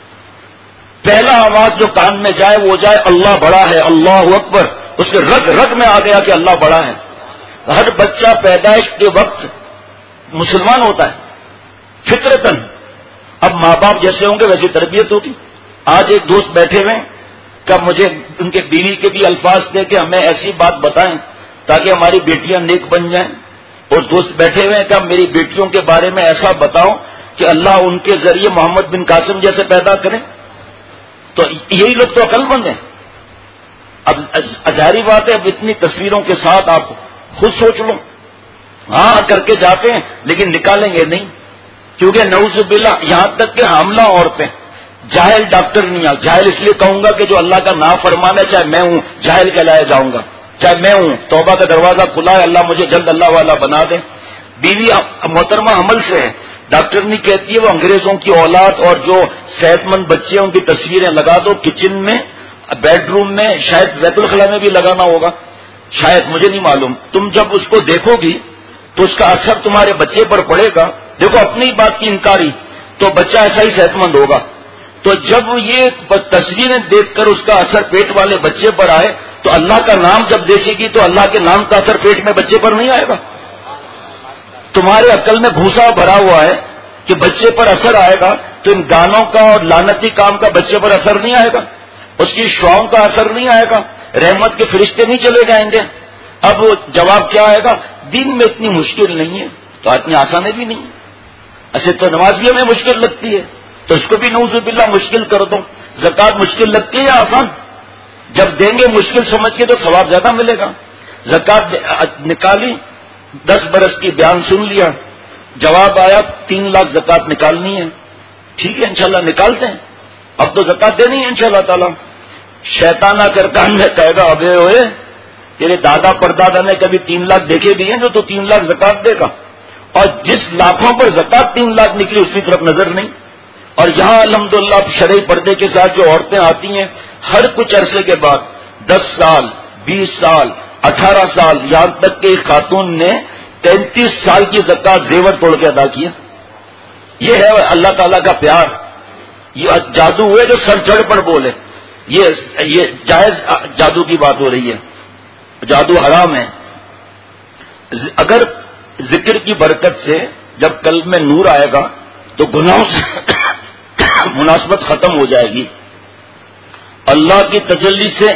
پہلا آواز جو کان میں جائے وہ جائے اللہ بڑا ہے، اللہ اکبر، اس کے رگ رگ میں آ گیا کہ اللہ بڑا ہے. ہر بچہ پیدائش کے وقت مسلمان ہوتا ہے فطرتاً. اب ماں باپ جیسے ہوں گے ویسی تربیت ہوگی. آج ایک دوست بیٹھے ہوئے کہ مجھے ان کے بیوی کے بھی الفاظ دے کہ ہمیں ایسی بات بتائیں تاکہ ہماری بیٹیاں نیک بن جائیں. اور دوست بیٹھے ہوئے ہیں کہ میری بیٹیوں کے بارے میں ایسا بتاؤ کہ اللہ ان کے ذریعے محمد بن قاسم جیسے پیدا کریں. تو یہی لوگ تو عقل مند ہیں. اب ظاہری بات ہے، اب اتنی تصویروں کے ساتھ آپ خود سوچ لو. ہاں کر کے جاتے ہیں لیکن نکالیں گے نہیں، کیونکہ نعوذ باللہ یہاں تک کہ حاملہ عورتیں، جاہل ڈاکٹر نہیں. جاہل اس لیے کہوں گا کہ جو اللہ کا نافرمان ہے، چاہے میں ہوں جاہل کہلایا جاؤں گا، چاہے میں ہوں. توبہ کا دروازہ کھلا ہے، اللہ مجھے جلد اللہ والا بنا دے. بیوی محترمہ حمل سے ہے، ڈاکٹر نہیں کہتی ہے وہ انگریزوں کی اولاد اور جو صحت مند بچے ہیں ان کی تصویریں لگا دو کچن میں، بیڈ روم میں، شاید بیت الخلاء میں بھی لگانا ہوگا، شاید مجھے نہیں معلوم. تم جب اس کو دیکھو گی تو اس کا اثر تمہارے بچے پر پڑے گا. دیکھو اپنی بات کی انکاری تو بچہ ایسا ہی صحت مند ہوگا. تو جب یہ تصویریں دیکھ کر اس کا اثر پیٹ والے بچے پر آئے تو اللہ کا نام جب دیکھے گی تو اللہ کے نام کا اثر پیٹ میں بچے پر نہیں آئے گا. تمہارے عقل میں بھوسا بھرا ہوا ہے کہ بچے پر اثر آئے گا، تو ان گانوں کا اور لعنتی کام کا بچے پر اثر نہیں آئے گا، اس کی شعاؤں کا اثر نہیں آئے گا، رحمت کے فرشتے نہیں چلے جائیں گے. اب جواب کیا آئے گا؟ دین میں اتنی مشکل نہیں ہے تو اتنی آسان بھی نہیں ہے. ایسے تو نماز بھی ہمیں مشکل لگتی ہے تو اس کو بھی نعوذ باللہ مشکل کر دو. زکات مشکل لگتی ہے یا آسان؟ جب دیں گے مشکل سمجھ کے تو ثواب زیادہ ملے گا. زکات نکالی، 10 برس کی بیان سن لیا، جواب آیا 3 لاکھ زکات نکالنی ہے. ٹھیک ہے انشاءاللہ نکالتے ہیں، اب تو زکات دینی ہے انشاءاللہ تعالی. شیطان آ کر کان میں کہے گا ابے ہوئے تیرے دادا پردادا نے کبھی 3 لاکھ دیکھے بھی ہیں جو تو 3 لاکھ زکات دے گا؟ اور جس لاکھوں پر زکات 3 لاکھ نکلی اس کی طرف نظر نہیں. اور یہاں الحمدللہ شرعی پردے کے ساتھ جو عورتیں آتی ہیں ہر کچھ عرصے کے بعد 10 سال 20 سال 18 سال یہاں تک کہ خاتون نے 33 سال کی زکات زیور توڑ کے ادا کیا. یہ ہے اللہ تعالیٰ کا پیار. یہ جادو ہوئے جو سر چڑھ پر بولے، یہ جائز جادو کی بات ہو رہی ہے، جادو حرام ہے. اگر ذکر کی برکت سے جب قلب میں نور آئے گا تو گناہوں سے مناسبت ختم ہو جائے گی. اللہ کی تجلی سے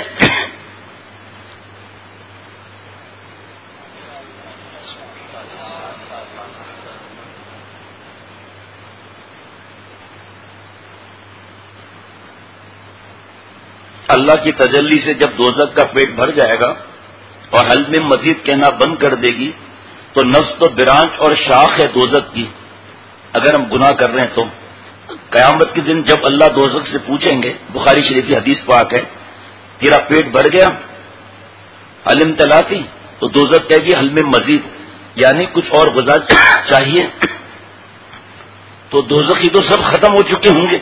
اللہ کی تجلی سے جب دوزخ کا پیٹ بھر جائے گا اور حل میں مزید کہنا بند کر دے گی تو نفس تو برانچ اور شاخ ہے دوزخ کی. اگر ہم گناہ کر رہے ہیں تو قیامت کے دن جب اللہ دوزخ سے پوچھیں گے، بخاری شریف کی حدیث پاک ہے، تیرا پیٹ بھر گیا حلم تلاتی؟ تو دوزخ کہے گی حل میں مزید، یعنی کچھ اور غذا چاہیے. تو دوزخی تو سب ختم ہو چکے ہوں گے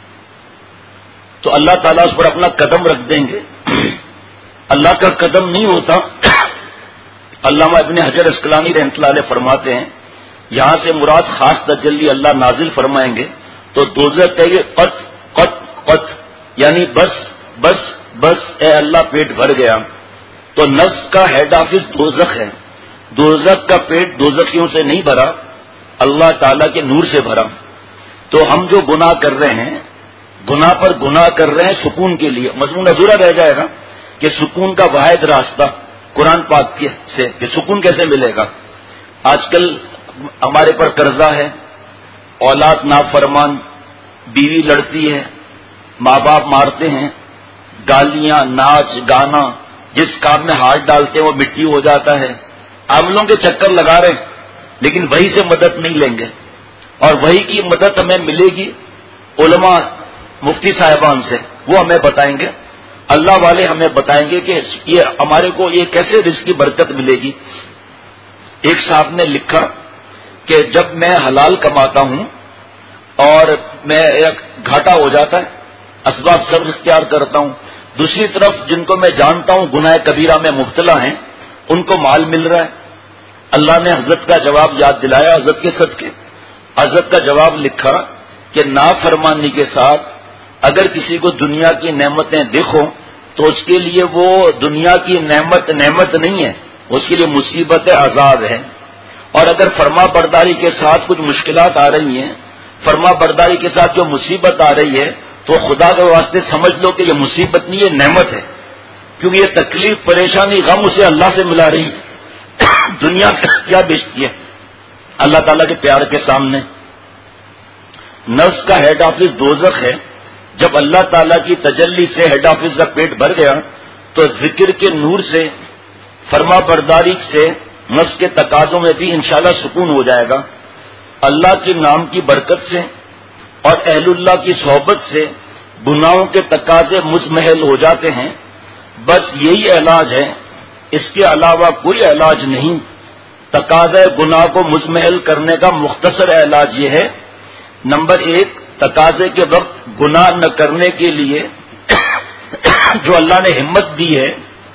تو اللہ تعالیٰ اس پر اپنا قدم رکھ دیں گے. اللہ کا قدم نہیں ہوتا. علامہ ابن حجر اسقلانی رحمۃ اللہ علیہ فرماتے ہیں یہاں سے مراد خاص تجلی اللہ نازل فرمائیں گے تو دوزخ کہے گے قط قط قط، یعنی بس بس بس اے اللہ پیٹ بھر گیا. تو نفس کا ہیڈ آفس دوزخ ہے. دوزخ کا پیٹ دوزخیوں سے نہیں بھرا، اللہ تعالیٰ کے نور سے بھرا. تو ہم جو گناہ کر رہے ہیں، گناہ پر گناہ کر رہے ہیں سکون کے لیے. مضمون ادھورا رہ جائے گا کہ سکون کا واحد راستہ قرآن پاک سے کہ سکون کیسے ملے گا. آج کل ہمارے پر قرضہ ہے، اولاد نافرمان، بیوی لڑتی ہے، ماں باپ مارتے ہیں، گالیاں ناچ گانا، جس کام میں ہاتھ ڈالتے ہیں وہ مٹی ہو جاتا ہے. عاملوں کے چکر لگا رہے ہیں لیکن وہی سے مدد نہیں لیں گے. اور وہی کی مدد ہمیں ملے گی علماء مفتی صاحبان سے، وہ ہمیں بتائیں گے. اللہ والے ہمیں بتائیں گے کہ یہ ہمارے کو یہ کیسے رزق کی برکت ملے گی. ایک صاحب نے لکھا کہ جب میں حلال کماتا ہوں اور میں گھاٹا ہو جاتا ہے، اسباب صبر اختیار کرتا ہوں، دوسری طرف جن کو میں جانتا ہوں گناہ کبیرہ میں مبتلا ہیں ان کو مال مل رہا ہے. اللہ نے حضرت کا جواب یاد دلایا، حضرت کے صدقے. حضرت کا جواب لکھا کہ نافرمانی کے ساتھ اگر کسی کو دنیا کی نعمتیں دیکھو تو اس کے لیے وہ دنیا کی نعمت نہیں ہے، اس کے لیے مصیبت عذاب ہے. اور اگر فرما برداری کے ساتھ کچھ مشکلات آ رہی ہیں، فرما برداری کے ساتھ جو مصیبت آ رہی ہے تو خدا کے واسطے سمجھ لو کہ یہ مصیبت نہیں، یہ نعمت ہے. کیونکہ یہ تکلیف پریشانی غم اسے اللہ سے ملا رہی ہے. دنیا کیا بیچتی ہے اللہ تعالیٰ کے پیار کے سامنے. نفس کا ہیڈ آفس دوزخ ہے. جب اللہ تعالیٰ کی تجلی سے ہیڈ آفس کا پیٹ بھر گیا تو ذکر کے نور سے، فرما برداری سے نفس کے تقاضوں میں بھی انشاءاللہ سکون ہو جائے گا. اللہ کے نام کی برکت سے اور اہل اللہ کی صحبت سے گناہوں کے تقاضے مزمحل ہو جاتے ہیں. بس یہی علاج ہے، اس کے علاوہ کوئی علاج نہیں. تقاضے گناہ کو مزمحل کرنے کا مختصر علاج یہ ہے، نمبر 1 تقاضے کے وقت گناہ نہ کرنے کے لیے جو اللہ نے ہمت دی ہے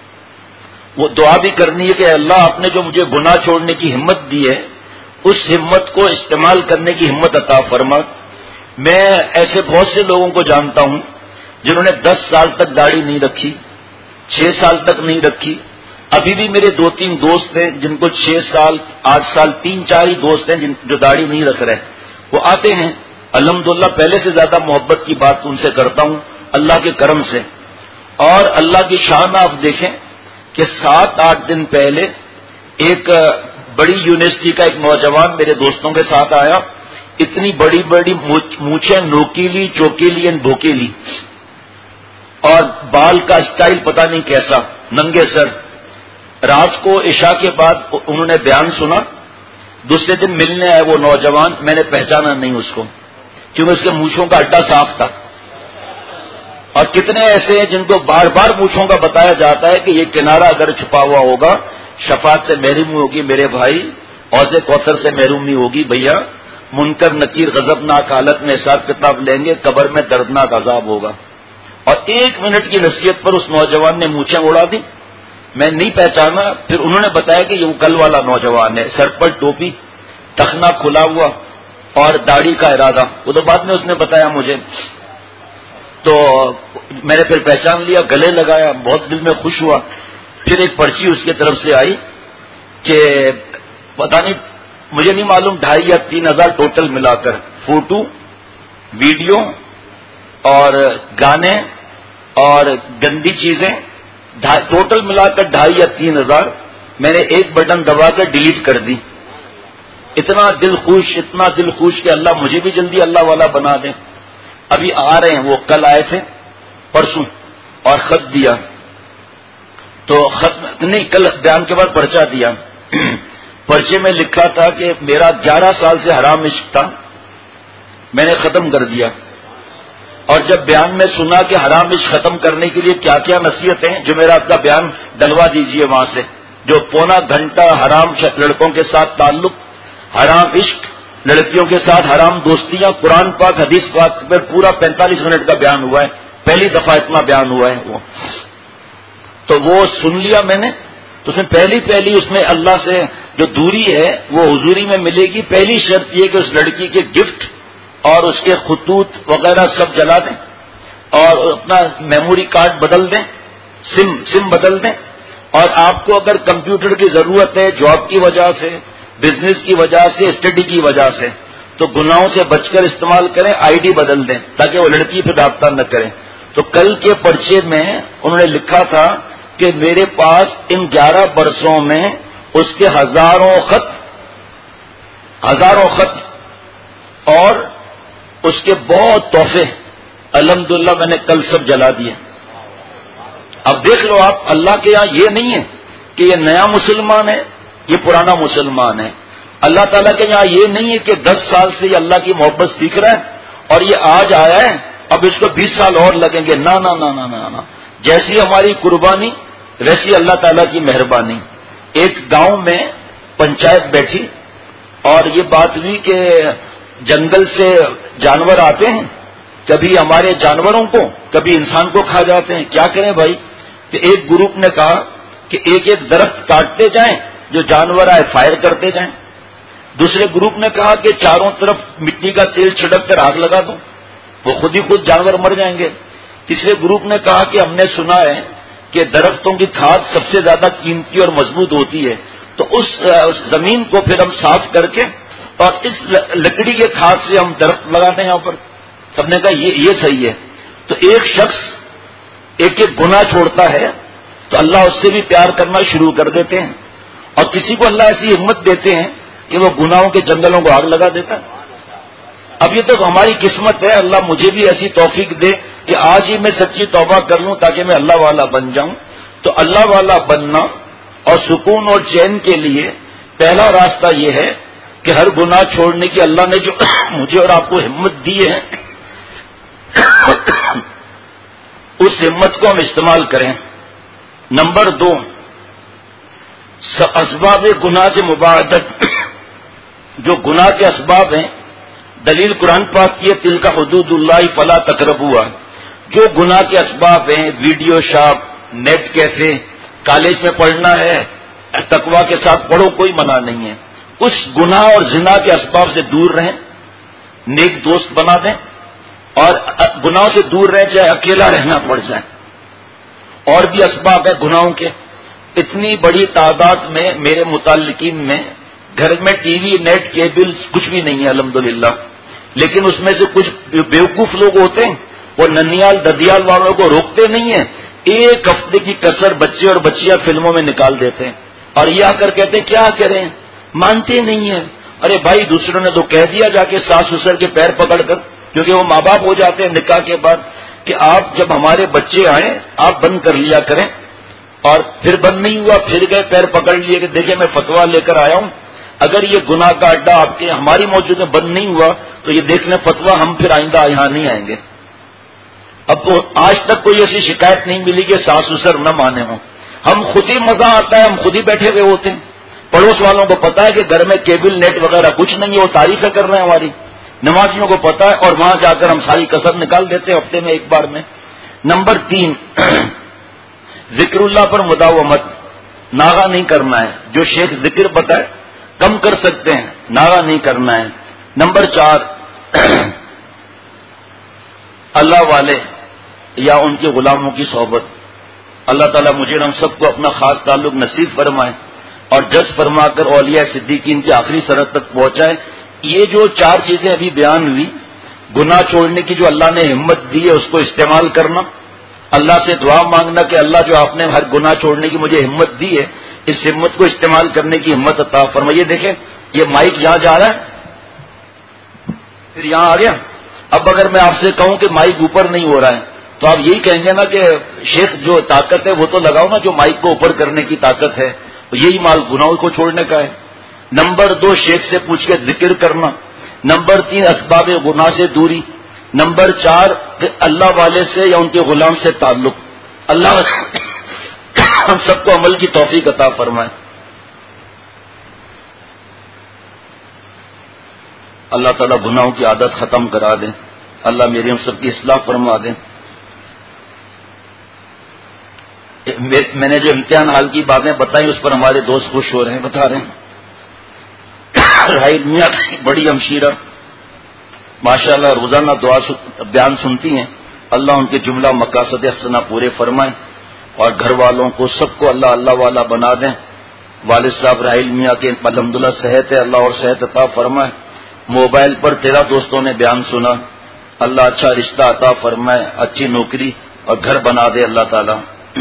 وہ دعا بھی کرنی ہے کہ اللہ آپ نے جو مجھے گناہ چھوڑنے کی ہمت دی ہے اس ہمت کو استعمال کرنے کی ہمت عطا فرما. میں ایسے بہت سے لوگوں کو جانتا ہوں جنہوں نے 10 سال تک داڑھی نہیں رکھی، 6 سال تک نہیں رکھی. ابھی بھی میرے 2-3 دوست ہیں جن کو 6 سال 8 سال 3-4 ہی دوست ہیں جو داڑھی نہیں رکھ رہے. وہ آتے ہیں، الحمدللہ پہلے سے زیادہ محبت کی بات ان سے کرتا ہوں اللہ کے کرم سے. اور اللہ کی شان آپ دیکھیں کہ 7-8 دن پہلے ایک بڑی یونیورسٹی کا ایک نوجوان میرے دوستوں کے ساتھ آیا. اتنی بڑی بڑی مونچھیں، نوکیلی چوکیلی اینڈ بھوکیلی. اور بال کا اسٹائل پتہ نہیں کیسا، ننگے سر. رات کو عشاء کے بعد انہوں نے بیان سنا. دوسرے دن ملنے آئے وہ نوجوان، میں نے پہچانا نہیں اس کو کیونکہ اس کے مونچھوں کا اڈا صاف تھا. اور کتنے ایسے ہیں جن کو بار بار مونچھوں کا بتایا جاتا ہے کہ یہ کنارہ اگر چھپا ہوا ہوگا شفاعت سے محروم ہوگی میرے بھائی، حوض کوثر سے محرومی ہوگی بھیا، منکر نکیر غضبناک حالت میں حساب کتاب لیں گے، قبر میں دردناک عذاب ہوگا. اور 1 منٹ کی نصیحت پر اس نوجوان نے مونچھیں اڑا دی. میں نہیں پہچانا. پھر انہوں نے بتایا کہ یہ کل والا نوجوان ہے، سر پر ٹوپی، ٹخنا کھلا ہوا اور داڑھی کا ارادہ. وہ تو بعد میں اس نے بتایا مجھے. تو میں نے پھر پہچان لیا، گلے لگایا، بہت دل میں خوش ہوا. پھر ایک پرچی اس کی طرف سے آئی کہ پتہ نہیں، مجھے نہیں معلوم، 2,500 یا 3,000 ٹوٹل ملا کر، فوٹو، ویڈیو اور گانے اور گندی چیزیں، ٹوٹل ملا کر 2,500 یا 3,000. میں نے ایک بٹن دبا کر ڈیلیٹ کر دی. اتنا دل خوش کہ اللہ مجھے بھی جلدی اللہ والا بنا دے. ابھی آ رہے ہیں، وہ کل آئے تھے پرسوں اور خط دیا. تو خط نہیں، کل بیان کے بعد پرچہ دیا. پرچے میں لکھا تھا کہ میرا 11 سال سے حرام عشق تھا، میں نے ختم کر دیا. اور جب بیان میں سنا کہ حرام عشق ختم کرنے کے لیے کیا کیا نصیحتیں، جو میرا آپ کا بیان ڈلوا دیجئے وہاں سے، جو 1.25 گھنٹہ حرام لڑکوں کے ساتھ تعلق، حرام عشق، لڑکیوں کے ساتھ حرام دوستیاں، قرآن پاک حدیث پاک پر پورا 45 منٹ کا بیان ہوا ہے. پہلی دفعہ اتنا بیان ہوا ہے وہ. تو وہ سن لیا میں نے. تو اس میں پہلی اس میں اللہ سے جو دوری ہے وہ حضوری میں ملے گی. پہلی شرط یہ کہ اس لڑکی کے گفٹ اور اس کے خطوط وغیرہ سب جلا دیں اور اپنا میموری کارڈ بدل دیں، سم بدل دیں. اور آپ کو اگر کمپیوٹر کی ضرورت ہے جاب کی وجہ سے، بزنس کی وجہ سے، اسٹڈی کی وجہ سے، تو گناہوں سے بچ کر استعمال کریں. آئی ڈی بدل دیں تاکہ وہ لڑکی پھر رابطہ نہ کریں. تو کل کے پرچے میں انہوں نے لکھا تھا کہ میرے پاس ان 11 برسوں میں اس کے ہزاروں خط اور اس کے بہت تحفے، الحمدللہ میں نے کل سب جلا دیے. اب دیکھ لو آپ، اللہ کے یہاں یہ نہیں ہے کہ یہ نیا مسلمان ہے، یہ پرانا مسلمان ہے. اللہ تعالیٰ کے یہاں یہ نہیں ہے کہ 10 سال سے یہ اللہ کی محبت سیکھ رہا ہے اور یہ آج آیا ہے اب اس کو 20 سال اور لگیں گے. نہ نہ نہ نہ نہ، جیسی ہماری قربانی ویسی اللہ تعالیٰ کی مہربانی. ایک گاؤں میں پنچایت بیٹھی اور یہ بات ہوئی کہ جنگل سے جانور آتے ہیں، کبھی ہمارے جانوروں کو کبھی انسان کو کھا جاتے ہیں، کیا کریں بھائی؟ تو ایک گروپ نے کہا کہ ایک ایک درخت کاٹتے جائیں، جو جانور آئے فائر کرتے جائیں. دوسرے گروپ نے کہا کہ چاروں طرف مٹی کا تیل چھڑک کر آگ لگا دو، وہ خود ہی خود جانور مر جائیں گے. تیسرے گروپ نے کہا کہ ہم نے سنا ہے کہ درختوں کی کھاد سب سے زیادہ قیمتی اور مضبوط ہوتی ہے، تو اس زمین کو پھر ہم صاف کر کے اور اس لکڑی کے کھاد سے ہم درخت لگاتے ہیں یہاں پر. سب نے کہا یہ صحیح ہے. تو ایک شخص ایک ایک گناہ چھوڑتا ہے تو اللہ اس سے بھی پیار کرنا شروع کر دیتے ہیں، اور کسی کو اللہ ایسی ہمت دیتے ہیں کہ وہ گناہوں کے جنگلوں کو آگ لگا دیتا ہے. اب یہ تو ہماری قسمت ہے، اللہ مجھے بھی ایسی توفیق دے کہ آج ہی میں سچی توبہ کر لوں تاکہ میں اللہ والا بن جاؤں. تو اللہ والا بننا اور سکون اور چین کے لیے پہلا راستہ یہ ہے کہ ہر گناہ چھوڑنے کی اللہ نے جو مجھے اور آپ کو ہمت دی ہے اس ہمت کو ہم استعمال کریں. نمبر 2، اسباب گناہ سے مباعدت. جو گناہ کے اسباب ہیں، دلیل قرآن پاک کی ہے، تلک حدود اللہ فلا تقربوها. جو گناہ کے اسباب ہیں، video shop, net cafe, college میں پڑھنا ہے، تقوی کے ساتھ پڑھو، کوئی منع نہیں ہے. اس گناہ اور زنا کے اسباب سے دور رہیں، نیک دوست بنا دیں اور گناہوں سے دور رہیں چاہے اکیلا رہنا پڑ جائے. اور بھی اسباب ہیں گناہوں کے، اتنی بڑی تعداد میں میرے متعلقین میں گھر میں ٹی وی، نیٹ، کیبل کچھ بھی نہیں ہے الحمدللہ. لیکن اس میں سے کچھ بیوقوف لوگ ہوتے ہیں، وہ ننیال ددیال والوں کو روکتے نہیں ہیں، 1 ہفتے کی کسر بچے اور بچیاں فلموں میں نکال دیتے ہیں اور یہ آ کر کہتے ہیں کیا کریں، مانتے نہیں ہیں. ارے بھائی، دوسروں نے تو کہہ دیا جا کے ساس سسر کے پیر پکڑ کر، کیونکہ وہ ماں باپ ہو جاتے ہیں نکاح کے بعد، کہ آپ جب ہمارے بچے آئیں آپ بند کر لیا کریں، اور پھر بند نہیں ہوا پھر گئے پیر پکڑ لیے کہ دیکھیں میں فتویٰ لے کر آیا ہوں، اگر یہ گناہ کا اڈا آپ کے ہماری موجود میں بند نہیں ہوا تو یہ دیکھ لیں فتویٰ ہم پھر آئندہ یہاں نہیں آئیں گے۔ اب آج تک کوئی ایسی شکایت نہیں ملی کہ ساس سسر نہ مانے ہوں، ہم خود ہی مزہ آتا ہے، ہم خود ہی بیٹھے ہوئے ہوتے ہیں، پڑوس والوں کو پتا ہے کہ گھر میں کیبل نیٹ وغیرہ کچھ نہیں ہے، وہ تعریفیں کر رہے ہیں ہماری، نمازیوں کو پتا ہے، اور وہاں جا کر ہم ساری کسر نکال دیتے ہیں ہفتے میں ایک بار میں۔ نمبر 3 ذکر اللہ پر مداومت، ناغا نہیں کرنا ہے، جو شیخ ذکر بتائے کم کر سکتے ہیں، ناغا نہیں کرنا ہے۔ نمبر 4 اللہ والے یا ان کے غلاموں کی صحبت، اللہ تعالیٰ مجھے ہم سب کو اپنا خاص تعلق نصیب فرمائے اور جذب فرما کر اولیاء صدیقین کی آخری سرحد تک پہنچائے۔ یہ جو 4 چیزیں ابھی بیان ہوئی، گناہ چھوڑنے کی جو اللہ نے ہمت دی ہے اس کو استعمال کرنا، اللہ سے دعا مانگنا کہ اللہ جو آپ نے ہر گناہ چھوڑنے کی مجھے ہمت دی ہے اس ہمت کو استعمال کرنے کی ہمت عطا فرمائیے۔ دیکھیں یہ مائک یہاں جا رہا ہے پھر یہاں آ گیا، اب اگر میں آپ سے کہوں کہ مائک اوپر نہیں ہو رہا ہے تو آپ یہی کہیں گے نا کہ شیخ جو طاقت ہے وہ تو لگاؤ نا جو مائک کو اوپر کرنے کی طاقت ہے، یہی مال گناہوں کو چھوڑنے کا ہے۔ نمبر 2 شیخ سے پوچھ کے ذکر کرنا۔ نمبر 3 اسباب گناہ سے دوری۔ نمبر 4 اللہ والے سے یا ان کے غلام سے تعلق۔ اللہ ہم سب کو عمل کی توفیق عطا فرمائے۔ اللہ تعالیٰ گناہوں کی عادت ختم کرا دیں، اللہ میری ہم سب کی اصلاح فرما دیں۔ میں نے جو امتحان حال کی باتیں بتائیں اس پر ہمارے دوست خوش ہو رہے ہیں، بتا رہے ہیں راہیل میاں بڑی ہمشیرہ ماشاءاللہ روزانہ دعا بیان سنتی ہیں، اللہ ان کے جملہ مقاصد حسنہ پورے فرمائیں اور گھر والوں کو سب کو اللہ اللہ والا بنا دیں۔ والد صاحب راہیل میاں کے الحمدللہ صحت ہے، اللہ اور صحت عطا فرمائے۔ موبائل پر 13 دوستوں نے بیان سنا، اللہ اچھا رشتہ عطا فرمائے، اچھی نوکری اور گھر بنا دے اللہ تعالیٰ۔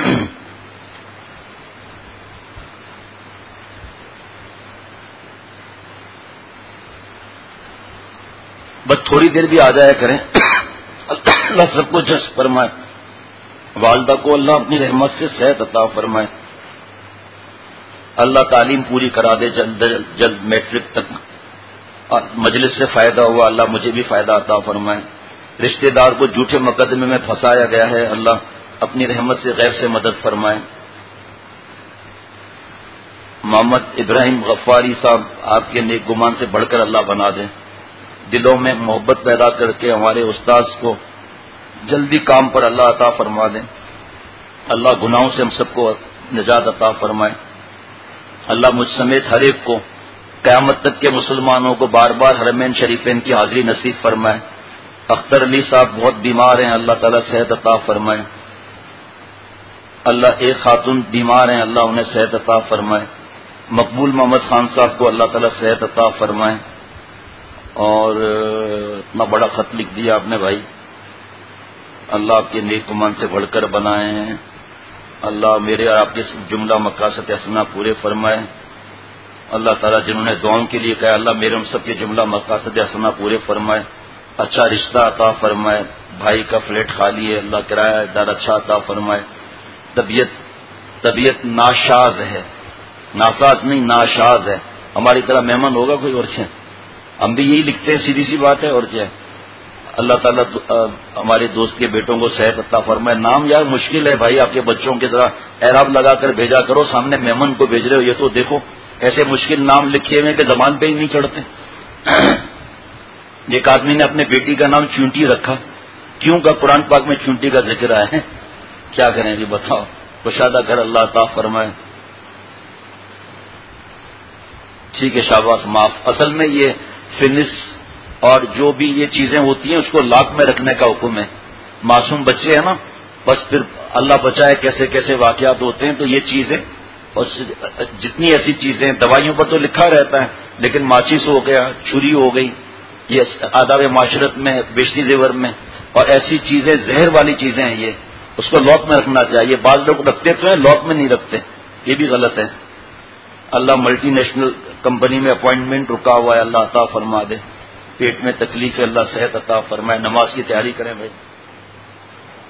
بس تھوڑی دیر بھی آ جایا کریں، اللہ سب کو جس فرمائے۔ والدہ کو اللہ اپنی رحمت سے صحت عطا فرمائے، اللہ تعلیم پوری کرا دے جلد جلد میٹرک تک، مجلس سے فائدہ ہوا اللہ مجھے بھی فائدہ عطا فرمائے۔ رشتہ دار کو جھوٹے مقدمے میں پھنسایا گیا ہے، اللہ اپنی رحمت سے غیر سے مدد فرمائے۔ محمد ابراہیم غفاری صاحب آپ کے نیک گمان سے بڑھ کر اللہ بنا دیں، دلوں میں محبت پیدا کر کے ہمارے استاذ کو جلدی کام پر اللہ عطا فرما دیں، اللہ گناہوں سے ہم سب کو نجات عطا فرمائے۔ اللہ مجھ سمیت ہر ایک کو قیامت تک کے مسلمانوں کو بار بار حرمین شریفین کی حاضری نصیب فرمائے۔ اختر علی صاحب بہت بیمار ہیں، اللہ تعالیٰ صحت عطا فرمائے۔ اللہ ایک خاتون بیمار ہیں، اللہ انہیں صحت عطا فرمائے۔ مقبول محمد خان صاحب کو اللہ تعالیٰ صحت عطا فرمائے۔ اور اتنا بڑا خط لکھ دیا آپ نے بھائی، اللہ آپ کے نیک گمان سے بڑھ کر بنائے ہیں، اللہ میرے اور آپ کے جملہ مقاصد حسنہ پورے فرمائے۔ اللہ تعالیٰ جنہوں نے دعاؤں کے لیے کہا اللہ میرے ہم سب کے جملہ مقاصد حسنہ پورے فرمائے، اچھا رشتہ عطا فرمائے۔ بھائی کا فلیٹ خالی ہے، اللہ کرایہ دار اچھا عطا فرمائے۔ طبیعت ناشاز ہے، ناساز نہیں ناشاز ہے، ہماری طرح مہمان ہوگا کوئی اور کیا؟ ہم بھی یہی لکھتے ہیں، سیدھی سی بات ہے اور کیا ہے۔ اللہ تعالیٰ ہمارے دوست کے بیٹوں کو صحت عطا فرمائے۔ نام یار مشکل ہے بھائی، آپ کے بچوں کی طرح اعراب لگا کر بھیجا کرو، سامنے مہمان کو بھیج رہے ہو، یہ تو دیکھو ایسے مشکل نام لکھے ہوئے کہ زبان پہ ہی نہیں چڑھتے۔ ایک آدمی نے اپنے بیٹی کا نام چونٹی رکھا، کیوں کا قرآن پاک میں چونٹی کا ذکر آیا ہے، کیا کریں جی بتاؤ، کشادہ گھر اللہ عطا فرمائے۔ ٹھیک ہے شاباش معاف، اصل میں یہ فنس اور جو بھی یہ چیزیں ہوتی ہیں اس کو لاک میں رکھنے کا حکم ہے، معصوم بچے ہیں نا، بس پھر اللہ بچائے کیسے کیسے واقعات ہوتے ہیں، تو یہ چیزیں اور جتنی ایسی چیزیں دوائیوں پر تو لکھا رہتا ہے، لیکن ماچس ہو گیا، چھری ہو گئی، یہ آداب معاشرت میں بیشتی زیور میں، اور ایسی چیزیں زہر والی چیزیں ہیں، یہ اس کو لاک میں رکھنا چاہیے۔ بعض لوگ رکھتے تو ہیں، لاک میں نہیں رکھتے، یہ بھی غلط ہے۔ اللہ ملٹی نیشنل کمپنی میں اپوائنٹمنٹ رکا ہوا ہے، اللہ عطا فرما دے۔ پیٹ میں تکلیف ہے، اللہ صحت عطا فرمائے۔ نماز کی تیاری کریں بھائی۔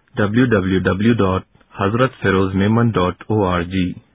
www.hazratfirozmemon.org